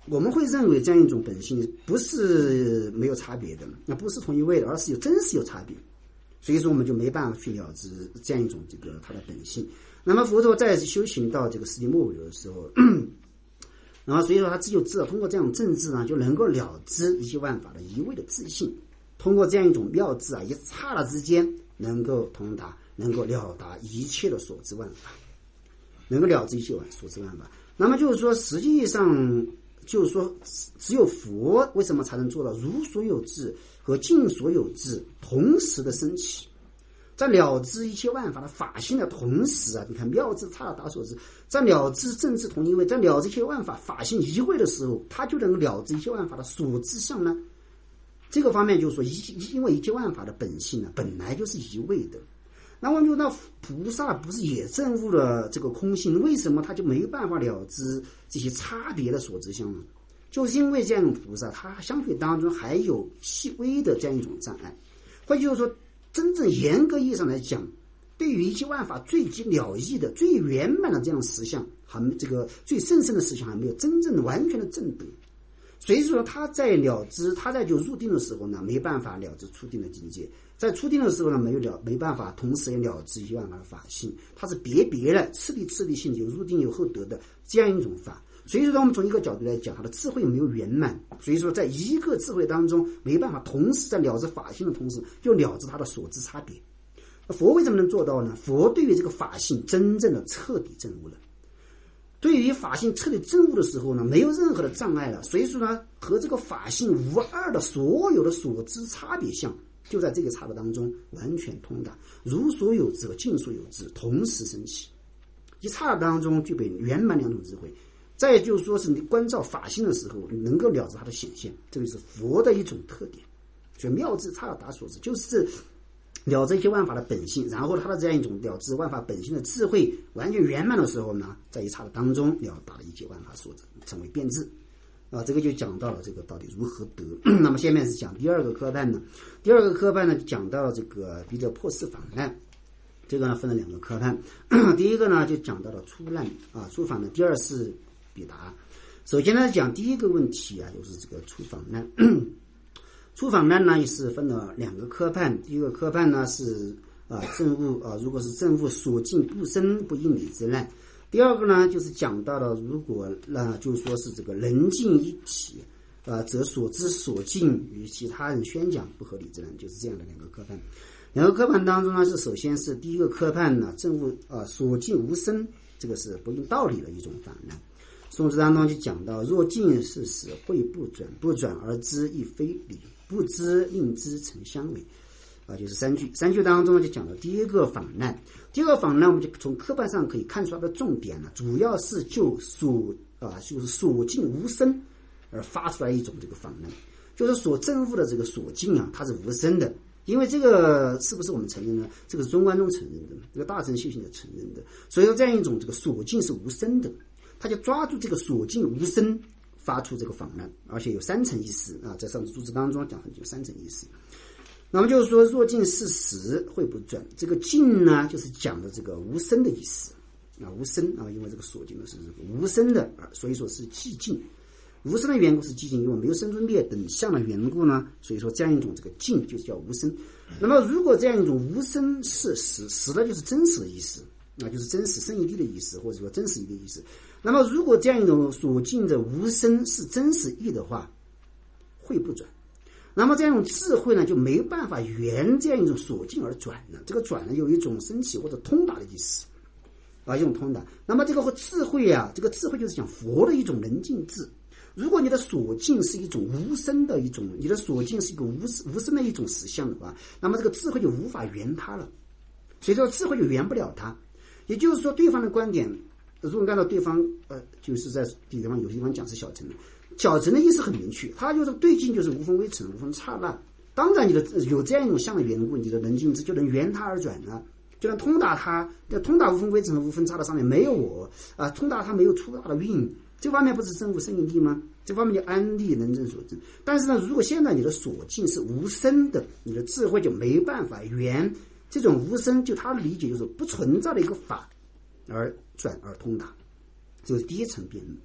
我们会认为这样一种本性不是没有差别的，那不是同一位的，而是有真是有差别。所以说我们就没办法去了知这样一种这个它的本性。那么佛陀在修行到这个世纪末尾的时候，然后所以说他只有知道通过这样政治呢，就能够了知一切万法的一味的自性。通过这样一种妙智啊，一刹那之间能够通达，能够了达一切的所知万法，能够了知一切所知万法。那么就是说，实际上就是说，只有佛为什么才能做到如所有智和尽所有智同时的升起，在了知一切万法的法性的同时啊，你看妙智刹那达所知，在了知正知同一位，在了知一切万法法性一位的时候，他就能了知一切万法的所知相呢。这个方面就是说，因为一切万法的本性呢，本来就是一味的。那我们就那菩萨不是也证悟了这个空性，为什么他就没有办法了知这些差别的所知相呢？就是因为这样一种菩萨，他相对当中还有细微的这样一种障碍，或者就是说，真正严格意义上来讲，对于一切万法最极了义的、最圆满的这样实相，还这个最甚深的实相还没有真正的完全的证得。所以说他在了知，他在就入定的时候呢，没办法了知初定的境界，在初定的时候呢，没有了没办法同时也了知一切万法的法性，它是别别的次第次第性有入定有后得的这样一种法。所以说我们从一个角度来讲，他的智慧没有圆满，所以说在一个智慧当中没办法同时在了知法性的同时又了知他的所知差别。佛为什么能做到呢？佛对于这个法性真正的彻底证悟了，对于法性彻底证悟的时候呢，没有任何的障碍了。所以说呢，和这个法性无二的所有的所知差别相，就在这个差别当中完全通达，如所有知和尽所有知同时升起，一刹那当中具备圆满两种智慧。再就是说是你关照法性的时候，能够了知它的显现，这个是佛的一种特点。所以妙智刹那达所知，就是了知一切万法的本性，然后他的这样一种了知万法本性的智慧完全圆满的时候呢，在一刹那当中了达了一切万法所知，成为辩智啊。这个就讲到了这个到底如何得。那么下面是讲第二个科判呢，第二个科判呢讲到了这个比较破四法难，这个呢分了两个科判。第一个呢就讲到了初难啊，初法难；第二是比达。首先呢讲第一个问题啊，就是这个初法难。初法难呢也是分了两个科判，第一个科判呢是啊证悟啊，如果是证悟所尽不生不应理之难。第二个呢就是讲到了如果那、呃、就是说是这个人尽一体啊，则所知所尽与其他人宣讲不合理之难，就是这样的两个科判。两个科判当中呢，是首先是第一个科判呢证悟啊所尽无生，这个是不应道理的一种法难。宋词当中就讲到，若尽是实会不转，不转而知亦非理，不知令知成相违啊，就是三句。三句当中就讲到第一个法难，第二个法难我们就从科判上可以看出它的重点呢，主要是就所啊就是所尽无生而发出来一种这个法难，就是所证悟的这个所尽啊，它是无生的。因为这个是不是我们承认呢？这个是中观中承认的，这个大乘修行者承认的。所以说这样一种这个所尽是无生的，他就抓住这个所尽无生发出这个法难，而且有三层意思啊，在上次注释当中讲有三层意思。那么就是说，若尽是实会不转，这个尽呢就是讲的这个无生的意思啊，无生啊，因为这个所尽的是无生的啊，所以说是寂静。无生的缘故是寂静，因为没有生存灭等相的缘故呢，所以说这样一种这个静就是叫无生。那么如果这样一种无生是实，实呢就是真实的意思，那就是真实生一地的意思，或者说真实义的意思。那么如果这样一种所尽的无生是真实义的话，会不转。那么这样一种智慧呢，就没办法缘这样一种所尽而转了。这个转呢，有一种升起或者通达的意思啊，一种通达。那么这个智慧啊，这个智慧就是讲佛的一种能尽智。如果你的所尽是一种无生的一种，你的所尽是一个无无生的一种实相的话，那么这个智慧就无法圆它了，所以说智慧就圆不了它。也就是说，对方的观点，如果按照对方呃，就是在地方有些地方讲是小乘的，小乘的意思很明确，他就是对境就是无分微尘，无分刹那。当然，你的有这样一种相的缘故，你的能尽智就能圆它而转了，就能通达它。通达无分微尘、无分刹那上面没有我啊，通达它没有粗大的蕴。这方面不是证悟生因地吗？这方面就安利能证所证。但是呢，如果现在你的所尽是无生的，你的智慧就没办法圆这种无生，就他的理解就是不存在的一个法而转而通达，这是第一层辩论。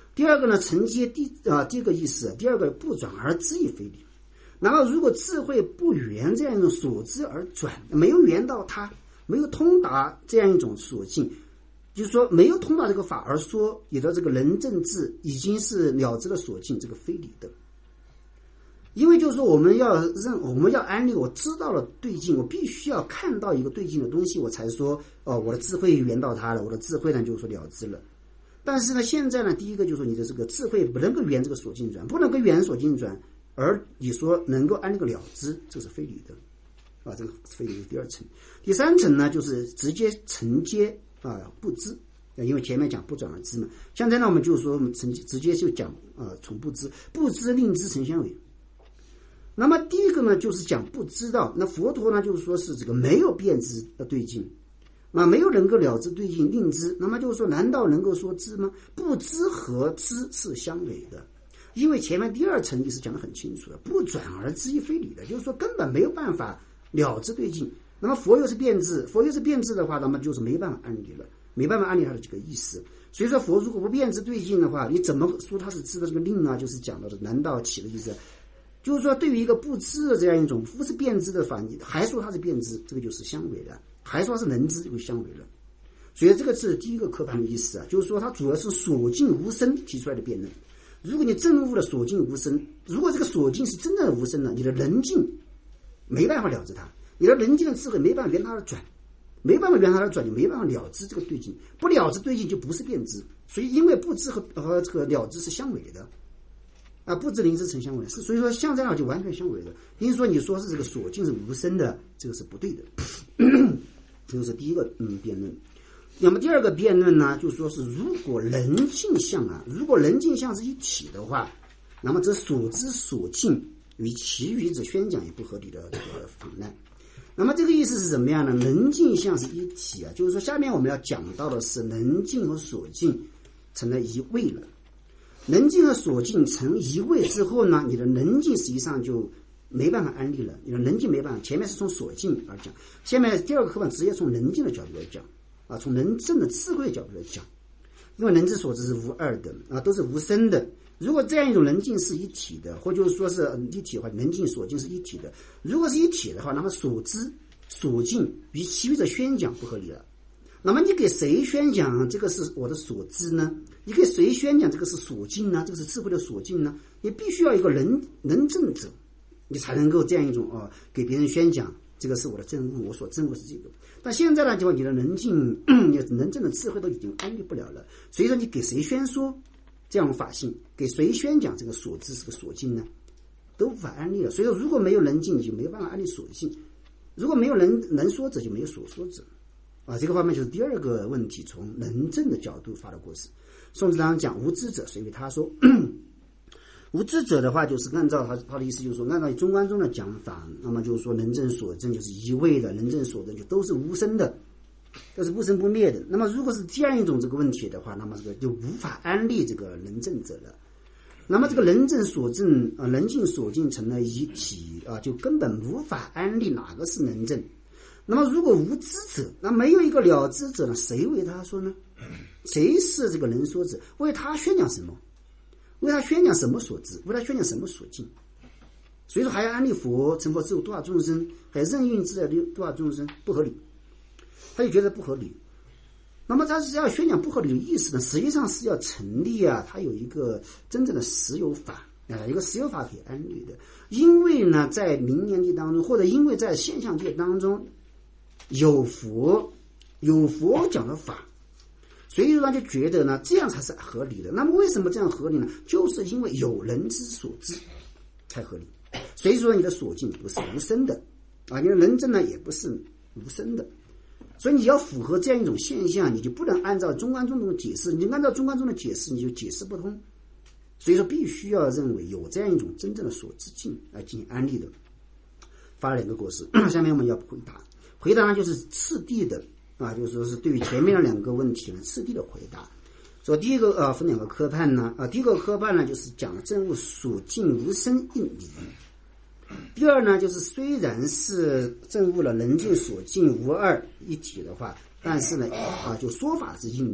第二个呢，承接第啊第一个意思，第二个不转而知亦非理。然后如果智慧不圆这样一种所知而转，没有圆到它，没有通达这样一种所境，就是说没有通达这个法而说你的这个人正智已经是了知了所境，这个非理的。因为就是说我们要认我们要安利，我知道了对境，我必须要看到一个对境的东西，我才说哦，我的智慧圆到它了，我的智慧呢就是说了知了。但是呢，现在呢，第一个就是说你的这个智慧不能够圆这个所境转，不能够圆所境转，而你说能够安利个了知，这是非理的啊，这个非理的第二层。第三层呢，就是直接承接啊不知，因为前面讲不转而知嘛，现在呢我们就是说我们直直接就讲啊从不知，不知令知成相违。那么第一个呢，就是讲不知道。那佛陀呢，就是说是这个没有辨知的对境，那没有能够了知对境令知。那么就是说，难道能够说知吗？不知和知是相违的，因为前面第二层意思讲得很清楚了，不转而知亦非理的，就是说根本没有办法了知对境。那么佛又是辨知，佛又是辨知的话，那么就是没办法安理了，没办法安理它的这个意思。所以说，佛如果不辨知对境的话，你怎么说它是知的这个令呢？就是讲到的，难道起的意思？就是说，对于一个不知的这样一种不是辨知的法，你还说它是辨知，这个就是相违了；还说它是能知，就相违了。所以这个是第一个科判的意思啊，就是说它主要是所境无生提出来的辩论。如果你证悟了所境无生，如果这个所境是真正的无生了，你的人境没办法了知它，你的人境的智慧没办法圆它的转，没办法圆它的转，你没办法了知这个对境，不了知对境就不是辨知。所以，因为不知和和这个了知是相违的。啊，不知令知成相违，是所以说像这样就完全相违的。因为说你说是这个所境是无生的，这个是不对的。这个是第一个嗯辩论。那么第二个辩论呢，就说是如果人境相啊，如果人境相是一体的话，那么这所知所境与其余者宣讲也不合理的这个妨碍。那么这个意思是怎么样呢？人境相是一体啊，就是说下面我们要讲到的是人境和所境成了一位了。能境和所境成一位之后呢，你的能境实际上就没办法安立了，你的能境没办法。前面是从所境而讲，下面第二个课本直接从能境的角度来讲啊，从能证的智慧的角度来讲，因为能知所知是无二的啊，都是无生的。如果这样一种能境是一体的，或就是说是一体的话，能境所境是一体的。如果是一体的话，那么所知所境与其余的宣讲不合理了。那么你给谁宣讲这个是我的所知呢？你给谁宣讲这个是所境呢？这个是智慧的所境呢？你必须要一个能能证者，你才能够这样一种啊、哦，给别人宣讲这个是我的证悟，我所证悟是这个。但现在呢，就你的能境、你能证的智慧都已经安立不了了，所以说你给谁宣说这样的法性，给谁宣讲这个所知是个所境呢？都无法安立了。所以说，如果没有能境，你就没有办法安立所境；如果没有能能说者，就没有所说者。啊，这个方面就是第二个问题，从能证的角度发的过失。宋子章讲无知者，所以他说无知者的话，就是按照他他的意思，就是说按照中观中的讲法，那么就是说能证所证就是一味的，能证所证就都是无生的，都是不生不灭的。那么如果是这样一种这个问题的话，那么这个就无法安立这个能证者了。那么这个能证所证啊，能境所境成了一体啊，就根本无法安立哪个是能证。那么如果无知者，那没有一个了知者呢？谁为他说呢？谁是这个能说者？为他宣讲什么？为他宣讲什么所知？为他宣讲什么所境？所以说还要安立佛成佛之后度化众生，还任运之来度化众生，不合理。他就觉得不合理。那么他是要宣讲不合理的意思呢，实际上是要成立啊，他有一个真正的实有法啊，一个实有法可以安立的。因为呢，在名言界当中，或者因为在现象界当中，有佛有佛讲的法，所以说他就觉得呢，这样才是合理的。那么为什么这样合理呢？就是因为有人之所知才合理。所以说你的所境不是无生的啊，你的人证呢也不是无生的。所以你要符合这样一种现象，你就不能按照中观中的解释，你按照中观中的解释你就解释不通。所以说必须要认为有这样一种真正的所知境来进行安立的。发了两个果实，下面我们要回答。回答呢就是次第的啊，就是说是对于前面的两个问题呢次第的回答。说第一个啊分两个科判呢啊，第一个科判呢就是讲了证悟所境无生应理。第二呢就是虽然是证悟了能境所境无二一体的话，但是呢啊就说法是应理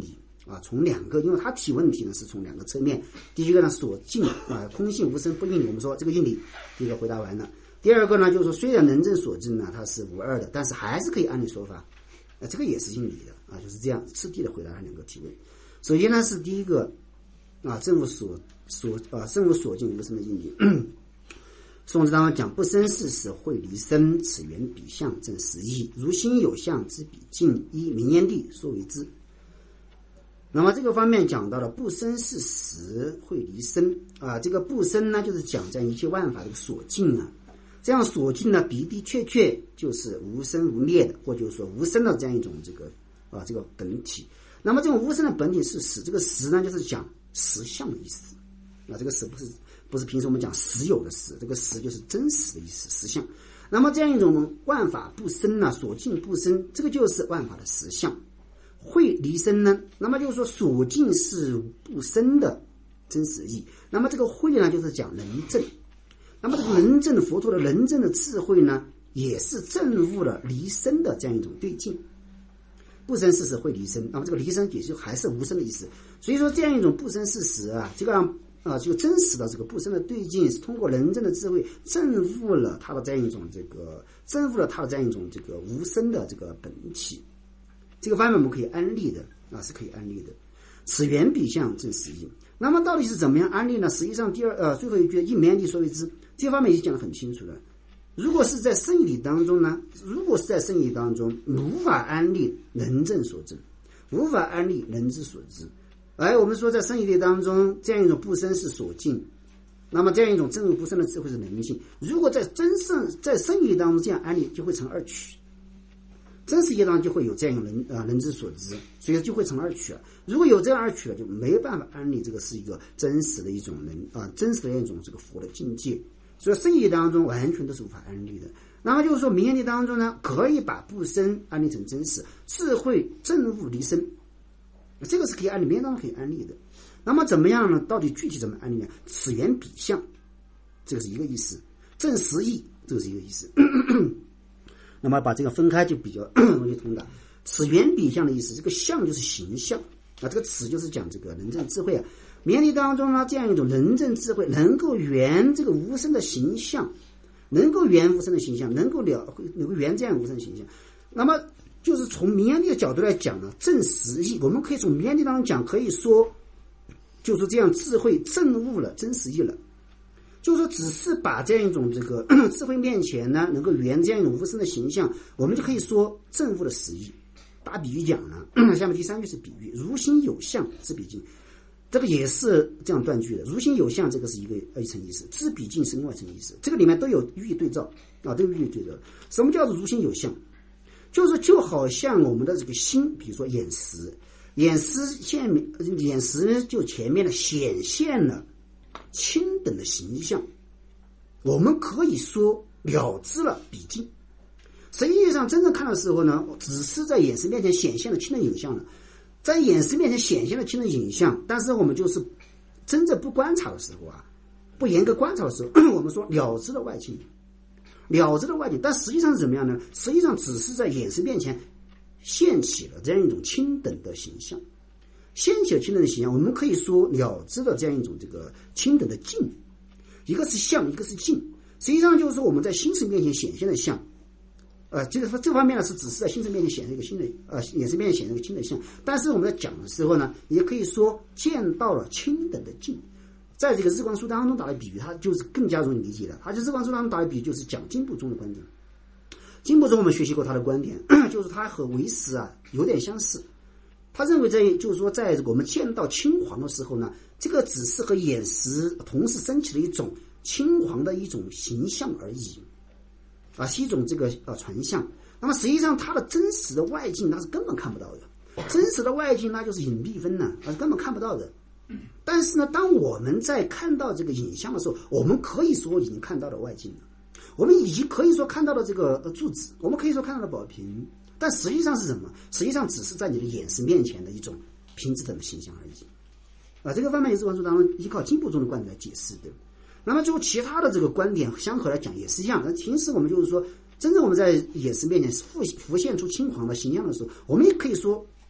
啊，从两个，因为它提问题呢是从两个侧面。第一个呢，所尽啊，空性无声不应理，我们说这个应理，第一个回答完了。第二个呢，就是说虽然能证所证呢它是无二的，但是还是可以按理说法，啊，这个也是应理的啊，就是这样次第的回答两个提问。首先呢是第一个啊，证物所所啊，证物所尽无声的应理。宋子当中讲不生事实会离生，此缘彼相正实义，如心有相之彼尽，依明烟地说为之。那么这个方面讲到了不生事实会离生啊，这个不生呢就是讲在一切万法的所尽啊，这样所尽呢的的确确就是无生无灭的，或者说无生的这样一种这个啊这个本体。那么这种无生的本体是实，这个实呢就是讲实相的意思啊，这个实不是不是平时我们讲实有的实，这个实就是真实的意思，实相。那么这样一种万法不生呢，所尽不生，这个就是万法的实相。会离生呢，那么就是说所尽是不生的真实义。那么这个会呢，就是讲能证。那么这个能证，佛陀的能证的智慧呢，也是证悟了离生的这样一种对境。不生事实会离生，那么这个离生也就还是无生的意思。所以说这样一种不生事实啊，这个啊这个真实的这个不生的对境，是通过能证的智慧证悟了它的这样一种这个证悟了它的这样一种这个无生的这个本体。这个方面我们可以安立的啊，是可以安立的。此缘彼相正实义。那么到底是怎么样安立呢？实际上第二呃最后一句一明地说为之，这方面已经讲得很清楚了。如果是在圣义理当中呢，如果是在圣义理当中无法安立能证所证，无法安立能知所知，而我们说在圣义理当中这样一种不生是所尽，那么这样一种证悟不生的智慧是能性。如果在真圣在圣义理当中这样安立，就会成二取。真实业当中就会有这样能啊能知所知，所以就会成二取了。如果有这样二取了，就没有办法安立这个是一个真实的一种能啊真实的一种这个佛的境界。所以圣义当中完全都是无法安立的。那么就是说明言理当中呢，可以把不生安立成真实，智慧证悟离生，这个是可以安立，明言当中可以安立的。那么怎么样呢？到底具体怎么安立呢？此缘彼相，这个是一个意思；正实义，这个是一个意思。那么把这个分开就比较容易通达。此缘彼相的意思，这个相就是形象啊，这个此就是讲这个能证智慧啊。明理当中呢，这样一种能证智慧，能够圆这个无生的形象，能够圆无生的形象，能够了能够圆这样无生的形象。那么就是从明理的角度来讲呢，正实义，我们可以从明理当中讲，可以说就是这样智慧证悟了真实义了。就是说只是把这样一种这个智慧面前呢，能够圆这样一种无生的形象，我们就可以说证悟的实义。打比喻讲呢，下面第三句是比喻，如心有相知彼尽，这个也是这样断句的。如心有相，这个是一个一层意思，知彼尽是另外一层意思，这个里面都有寓意对照啊，都有寓意对照。什么叫做如心有相？就是就好像我们的这个心，比如说眼识，眼识现眼识就前面的显现了清等的形象，我们可以说了知了彼尽。实际上真正看的时候呢，只是在眼识面前显现了清的影像了，在眼识面前显现了清的影像，但是我们就是真正不观察的时候啊，不严格观察的时候，我们说了知了外境，了知了外境，但实际上是怎么样呢？实际上只是在眼识面前现起了这样一种清等的形象，现起了清等的形象，我们可以说了知了这样一种这个清等的境，一个是相，一个是境。实际上就是说我们在心识面前显现的相，呃，这个这方面呢是只是在心识面前显现一个新的，呃，眼识面前显现一个新的相。但是我们在讲的时候呢，也可以说见到了清等的境。在这个日光书当中打的比喻，它就是更加容易理解了。它就日光书当中打的比喻，就是讲经部中的观点。经部中我们学习过他的观点，就是他和唯识啊有点相似。他认为在就是说，在我们见到青黄的时候呢，这个只是和眼识同时升起的一种青黄的一种形象而已，啊，是一种这个呃传相。那么实际上它的真实的外境那是根本看不到的，真实的外境那就是隐蔽分呢，那是根本看不到的。但是呢，当我们在看到这个影像的时候，我们可以说已经看到了外境了，我们已经可以说看到了这个呃柱子，我们可以说看到了宝瓶。但实际上是什么？实际上只是在你的眼识面前的一种平质等的形象而已。啊，这个方面也是文书当中依靠经部中的观点来解释的。那么就其他的这个观点相合来讲也是一样。那平时我们就是说，真正我们在眼识面前浮浮现出青黄的形象的时候，我们也可以说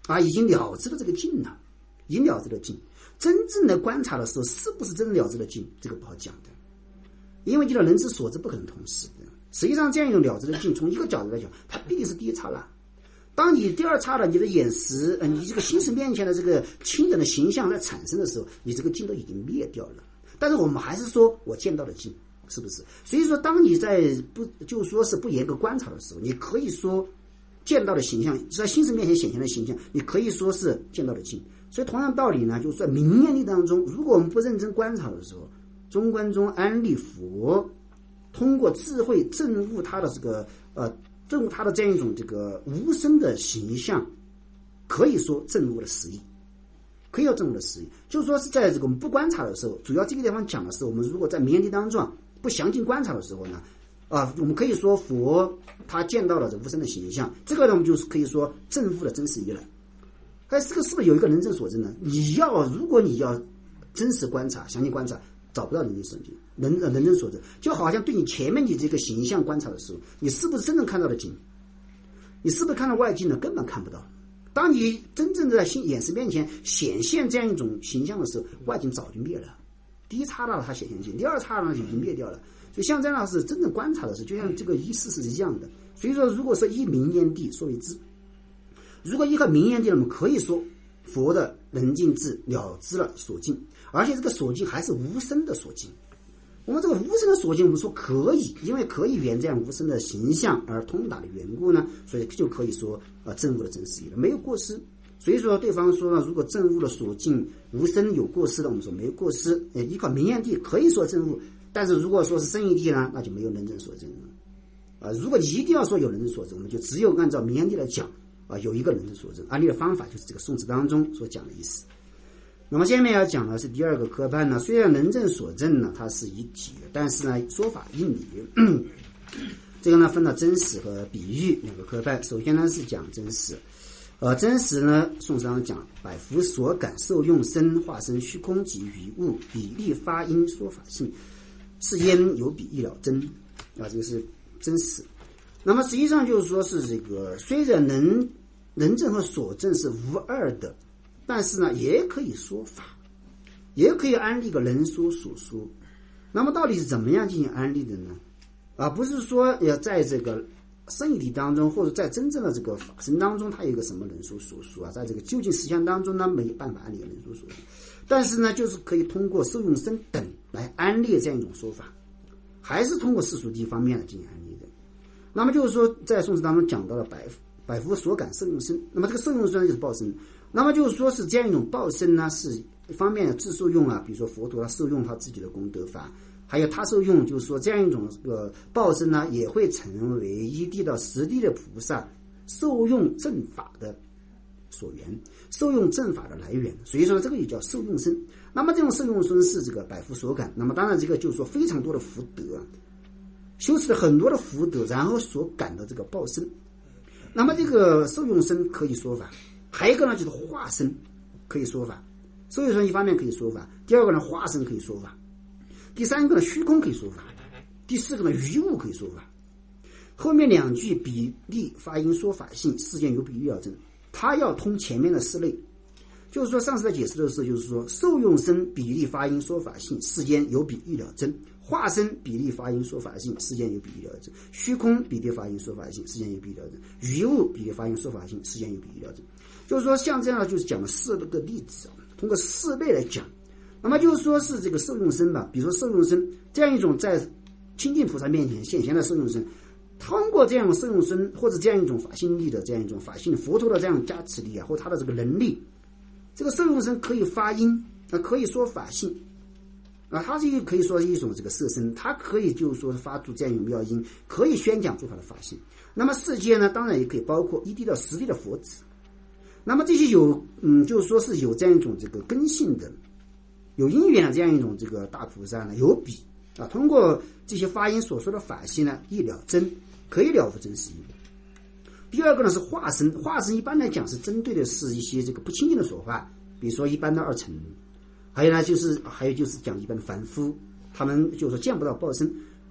啊，已经了知了这个境了，已经了知了境。真正的观察的时候，是不是真正了知了境，这个不好讲的，因为叫人之所知不可能同时的。实际上，这样一种了知的境，从一个角度来讲，它必定是第一刹那。当你第二刹那，你的眼识，呃，你这个心识面前的这个清等的形象在产生的时候，你这个境都已经灭掉了。但是我们还是说我见到了境，是不是？所以说，当你在不就说是不严格观察的时候，你可以说见到的形象，在心识面前显现的形象，你可以说是见到了境。所以同样道理呢，就是在明念力当中，如果我们不认真观察的时候，中观中安立佛通过智慧证悟他的这个呃证悟他的这样一种这个无声的形象，可以说证悟了实义，可以要证悟了实义。就是说是在这个我们不观察的时候，主要这个地方讲的是，我们如果在明念力当中不详尽观察的时候呢，啊，我们可以说佛他见到了这无声的形象，这个呢我们就是可以说证悟了真实义了。哎，这个是不是有一个人证所证呢？你要如果你要真实观察、详细观察，找不到人证所证，人人证所证，就好像对你前面你这个形象观察的时候，你是不是真正看到了境？你是不是看到外境呢？根本看不到。当你真正在心眼识面前显现这样一种形象的时候，外境早就灭了。第一刹那它显现境，第二刹那就已经灭掉了。所以像这样是真正观察的时候，就像这个意思是一样的。所以说，如果说依明念地说为知。如果依靠明念地，我们可以说佛的能尽智了知了所尽，而且这个所尽还是无声的所尽。我们这个无声的所尽，我们说可以，因为可以缘这样无声的形象而通达的缘故呢，所以就可以说呃证悟了真实义了，没有过失。所以说对方说呢，如果证悟了所尽无声有过失的，我们说没有过失。呃，依靠明念地可以说证悟，但是如果说是生义地呢，那就没有能证所证了。啊、呃，如果一定要说有能证所证，我们就只有按照明念地来讲。啊，有一个人证所证，安利的方法就是这个宋词当中所讲的意思。那么下面要讲的是第二个科判呢，虽然能证所证呢它是一体的，但是呢说法应理。这个呢分了真实和比喻两个科判。首先呢是讲真实，呃，真实呢宋词上讲百福所感受用身化身虚空及语物比例发音说法性，是焉有比一了真啊，这个是真实。那么实际上就是说是这个虽然能能证和所证是无二的，但是呢也可以说法，也可以安立个人说所说。那么到底是怎么样进行安立的呢？啊，不是说要在这个生义体当中，或者在真正的这个法身当中，它有一个什么人说所说啊，在这个究竟实相当中呢，没有办法安立人说所说。但是呢，就是可以通过受用身等来安立这样一种说法，还是通过世俗谛方面来进行安立的。那么就是说，在宋词当中讲到了百百福所感受用身，那么这个受用身就是报身。那么就是说是这样一种报身呢，是一方面自受用啊，比如说佛陀他受用他自己的功德法，还有他受用，就是说这样一种这个报身呢，也会成为一地到十地的菩萨受用正法的所缘，受用正法的来源。所以说这个也叫受用身。那么这种受用身是这个百福所感，那么当然这个就是说非常多的福德啊，修持了很多的福德，然后所感的这个报身。那么这个受用身可以说法，还有一个呢就是化身可以说法。受用身一方面可以说法，第二个呢化身可以说法，第三个呢虚空可以说法，第四个呢余物可以说法。后面两句比例发音说法性，世间有比喻了证，它要通前面的四类。就是说上次在解释的时候，就是说受用身比例发音说法性，世间有比喻了证；化身比例发音说法性，世间有比喻了证；虚空比例发音说法性，世间有比喻了证；余物比例发音说法性，世间有比喻了证。就是说像这样就是讲了四个例子啊，通过四类来讲。那么就是说是这个受用身吧，比如说受用身这样一种在清净菩萨面前现前的受用身，通过这样受用身或者这样一种法性力的这样一种法性佛陀的这样加持力啊，或他的这个能力，这个受用身可以发音啊，可以说法性啊，它这个可以说是一种这个色身，它可以就是说发出这样一种妙音，可以宣讲出它的法性。那么世界呢，当然也可以包括一地到十地的佛子。那么这些有嗯，就是说是有这样一种这个根性的、有因缘的这样一种这个大菩萨呢，有比啊，通过这些发音所说的法性呢，一了真，可以了悟真实义。第二个呢是化身，化身一般来讲是针对的是一些这个不清净的所化，比如说一般的二乘，还有呢就是还有就是讲一般的凡夫，他们就是说见不到报身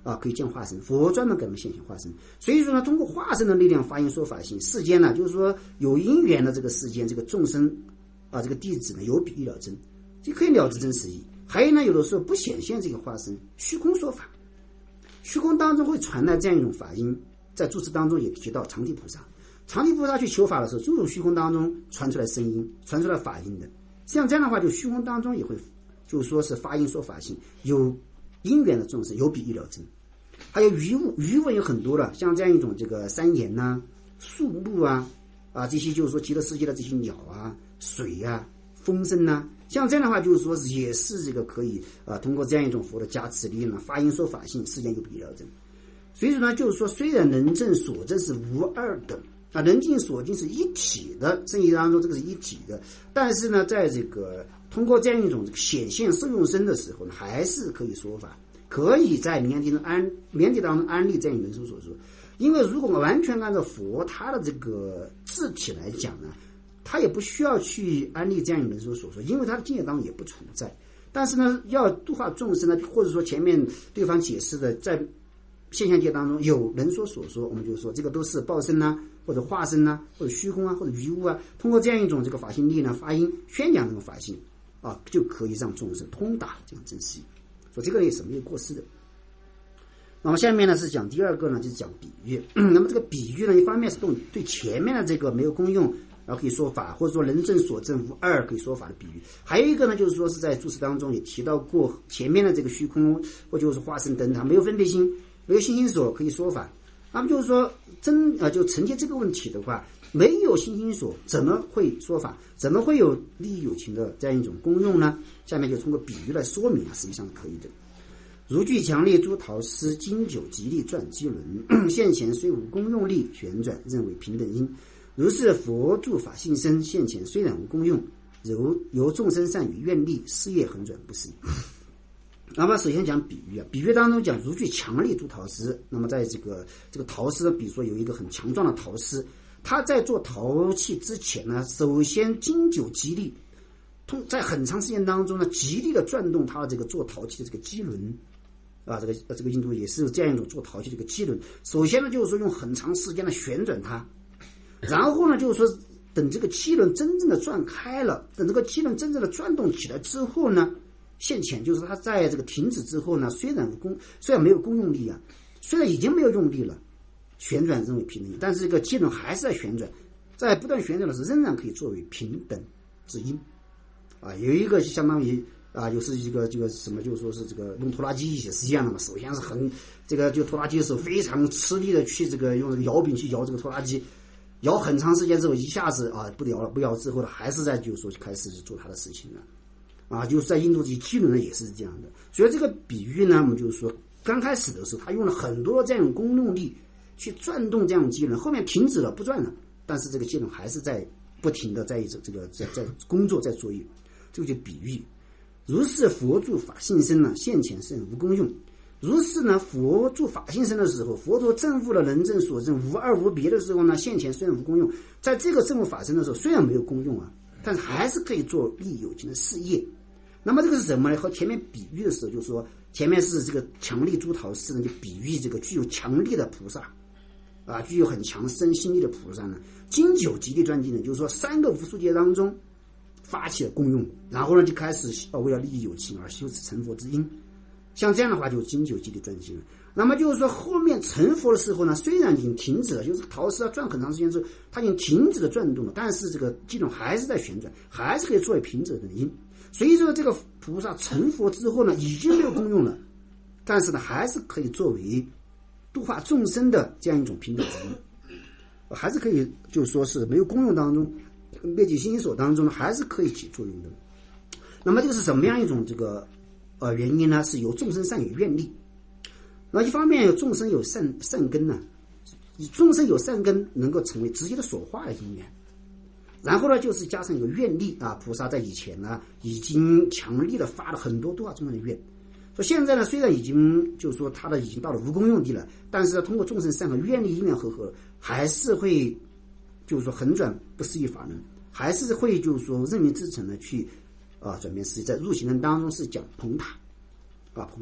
啊，可以见化身，佛专门给我们现行化身。所以说呢，通过化身的力量发因说法性，世间呢，就是说有因缘的这个世间，这个众生啊，这个弟子呢，有比喻了真，就可以了知真实义。还有呢，有的时候不显现这个化身，虚空说法，虚空当中会传来这样一种法音。在注释当中也提到长地菩萨，长地菩萨去求法的时候，就从虚空当中传出来声音，传出来法音的。像这样的话，就虚空当中也会，就是说是发音说法性，有因缘的众生有比喻了真。还有余物，余物有很多了，像这样一种这个山岩呐、啊、树木啊啊这些，就是说极乐世界的这些鸟啊、水啊、风声呐、啊，像这样的话，就是说也是这个可以啊通过这样一种佛的加持力呢，发音说法性，世间有比喻了真。所以说呢，就是说虽然能证所证是无二的啊，能尽所尽是一体的，圣义当中这个是一体的，但是呢，在这个通过这样一种这个显现受用身的时候呢，还是可以说法。可以在绵底中安绵底当中安利这样一本书所说，因为如果我们完全按照佛他的这个字体来讲呢，他也不需要去安利这样一本书所说，因为他的境界当中也不存在。但是呢，要度化众生呢，或者说前面对方解释的，在现象界当中有人说所说，我们就说这个都是报身呐，或者化身呐，或者虚空啊，或者余物啊，通过这样一种这个法性力呢，发音宣讲这种法性啊，就可以让众生通达这种真实。说这个也是没有过失的。那么下面呢是讲第二个呢，就是讲比喻。那么这个比喻呢，一方面是对前面的这个没有功用，然后可以说法，或者说人证所证无二可以说法的比喻。还有一个呢，就是说是在注释当中也提到过，前面的这个虚空或者是化身等，它没有分别心，没有心心所可以说法。那么就是说真啊，就承接这个问题的话，没有心心所怎么会说法？怎么会有利益有情的这样一种功用呢？下面就通过比喻来说明啊，实际上是可以的。如具强力诸陶丝，经久极力转机轮，现前虽无功用力旋转，认为平等因。如是佛住法性身，现前虽然无功用，由由众生善与愿力，事业横转不思。那么首先讲比喻啊，比喻当中讲如具强力诸陶丝。那么在这个这个陶丝，比如说有一个很强壮的陶丝，它在做陶器之前呢，首先经久极力，通在很长时间当中呢，极力的转动它的这个做陶器的这个机轮啊，这个这个印度也是这样一种做陶器的这个机轮。首先呢，就是说用很长时间的旋转它，然后呢，就是说等这个机轮真正的转开了，等这个机轮真正的转动起来之后呢，现前就是它在这个停止之后呢，虽然功虽然没有功用力啊，虽然已经没有用力了，旋转认为平等因，但是这个机轮还是在旋转，在不断旋转的时候，仍然可以作为平等之因啊。有一个相当于啊，就是一个这个什么，就是说是这个用拖拉机也是一样的嘛。首先是很这个就拖拉机的时候非常吃力的去这个用这个摇柄去摇这个拖拉机，摇很长时间之后，一下子啊不摇了，不摇之后呢，还是在就是说开始做他的事情了。啊，就是在印度这些机轮呢也是这样的。所以这个比喻呢，我们就是说刚开始的时候，他用了很多这样功用力去转动这样机轮，后面停止了不转了，但是这个机轮还是在不停的在这个在在工作在作业，这个就比喻。如是佛住法性身呢，现前是无功用。如是呢，佛住法性身的时候，佛陀证悟了人证所证无二无别的时候呢，现前虽然无功用，在这个证悟法身的时候，虽然没有功用啊，但是还是可以做利益有情的事业。那么这个是什么呢？和前面比喻的时候，就是说前面是这个强力诸陶丝呢，就比喻这个具有强力的菩萨啊，具有很强身心力的菩萨呢，经久极力专精呢，就是说三个无数劫当中发起了功用，然后呢就开始为了利益有情而修持成佛之因。像这样的话就经久极力专精了。那么就是说后面成佛的时候呢，虽然已经停止了，就是陶丝要转很长时间之后，它已经停止了转动了，但是这个机轮还是在旋转，还是可以作为平者的因。所以说这个菩萨成佛之后呢，已经没有功用了，但是呢还是可以作为度化众生的这样一种平等之因，还是可以就是说是没有功用当中，灭尽心心所当中呢，还是可以起作用的。那么这个是什么样一种这个呃原因呢？是由众生善有愿力。那一方面有众生有善善根呢，众生有善根能够成为直接的所化的因缘。然后呢，就是加上一个愿力啊，菩萨在以前呢已经强力的发了很多度化众生的愿。说现在呢，虽然已经就是说他的已经到了无功用地了，但是通过众生善和愿力因缘合合，还是会就是说横转不思议法门，还是会就是说任命之成的去啊转变思议。在入行论当中是讲捧塔啊捧塔。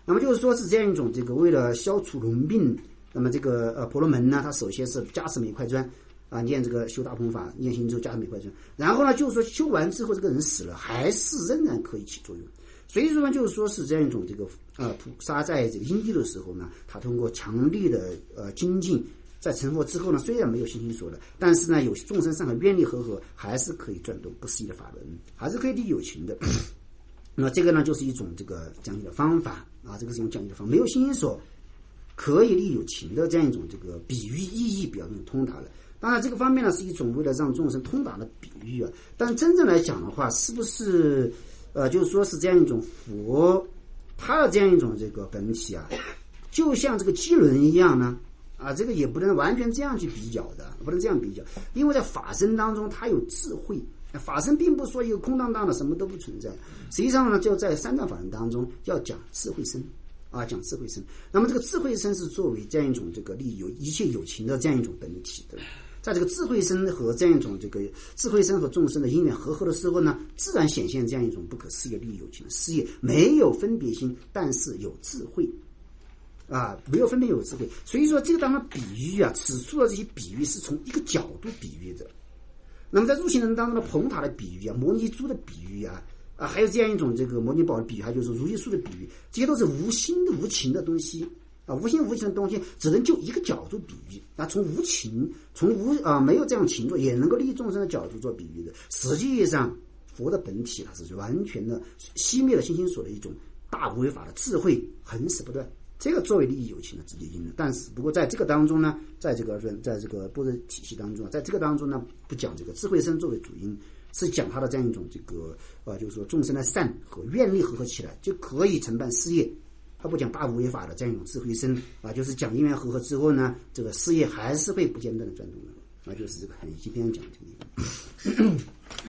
那么就是说是这样一种这个为了消除农病，那么这个呃婆罗门呢，他首先是加持每块砖啊，念这个修大空法，念心咒加持每块砖，然后呢就是说修完之后这个人死了，还是仍然可以起作用。所以说呢，就是说是这样一种这个呃菩萨在这个因地的时候呢，他通过强力的呃精进，在成佛之后呢，虽然没有心心所的，但是呢有众生上的愿力和合，还是可以转动不思议的法轮，还是可以利有情的。那么这个呢，就是一种这个讲解的方法啊，这个是用讲解的方法，没有心心所可以利有情的这样一种这个比喻意义比较通达的。当然，这个方面呢是一种为了让众生通达的比喻啊，但真正来讲的话，是不是呃，就是说是这样一种佛，他的这样一种这个本体啊，就像这个机轮一样呢？啊，这个也不能完全这样去比较的，不能这样比较，因为在法身当中，它有智慧。法身并不是说一个空荡荡的什么都不存在，实际上呢，就在三藏法门当中要讲智慧身啊，讲智慧身。那么这个智慧身是作为这样一种这个利有一切有情的这样一种本体的。在这个智慧身和这样一种这个智慧身和众生的因缘和合的时候呢，自然显现这样一种不可思议的利有情的事业，没有分别心，但是有智慧。啊，没有分别有智慧，所以说这个当中比喻啊，此处的这些比喻是从一个角度比喻的。那么在入行人当中的蓬塔的比喻啊，摩尼珠的比喻啊，啊，还有这样一种这个摩尼宝的比喻，还有就是如意树的比喻，这些都是无心的无情的东西啊，无心无情的东西只能就一个角度比喻啊，从无情，从无啊没有这样情作也能够利益众生的角度做比喻的。实际上，佛的本体它是完全的熄灭了心心所的一种大无为法的智慧，恒始不断。这个作为利益有情的直接因，但是不过在这个当中呢，在这个在这个般若体系当中，在这个当中呢，不讲这个智慧身作为主因，是讲它的这样一种这个呃，就是说众生的善和愿力合合起来就可以承办事业。他不讲大无为法的这样一种智慧身啊，就是讲因缘合合之后呢，这个事业还是会不间断的转动的啊，就是这个很今天讲这个地方。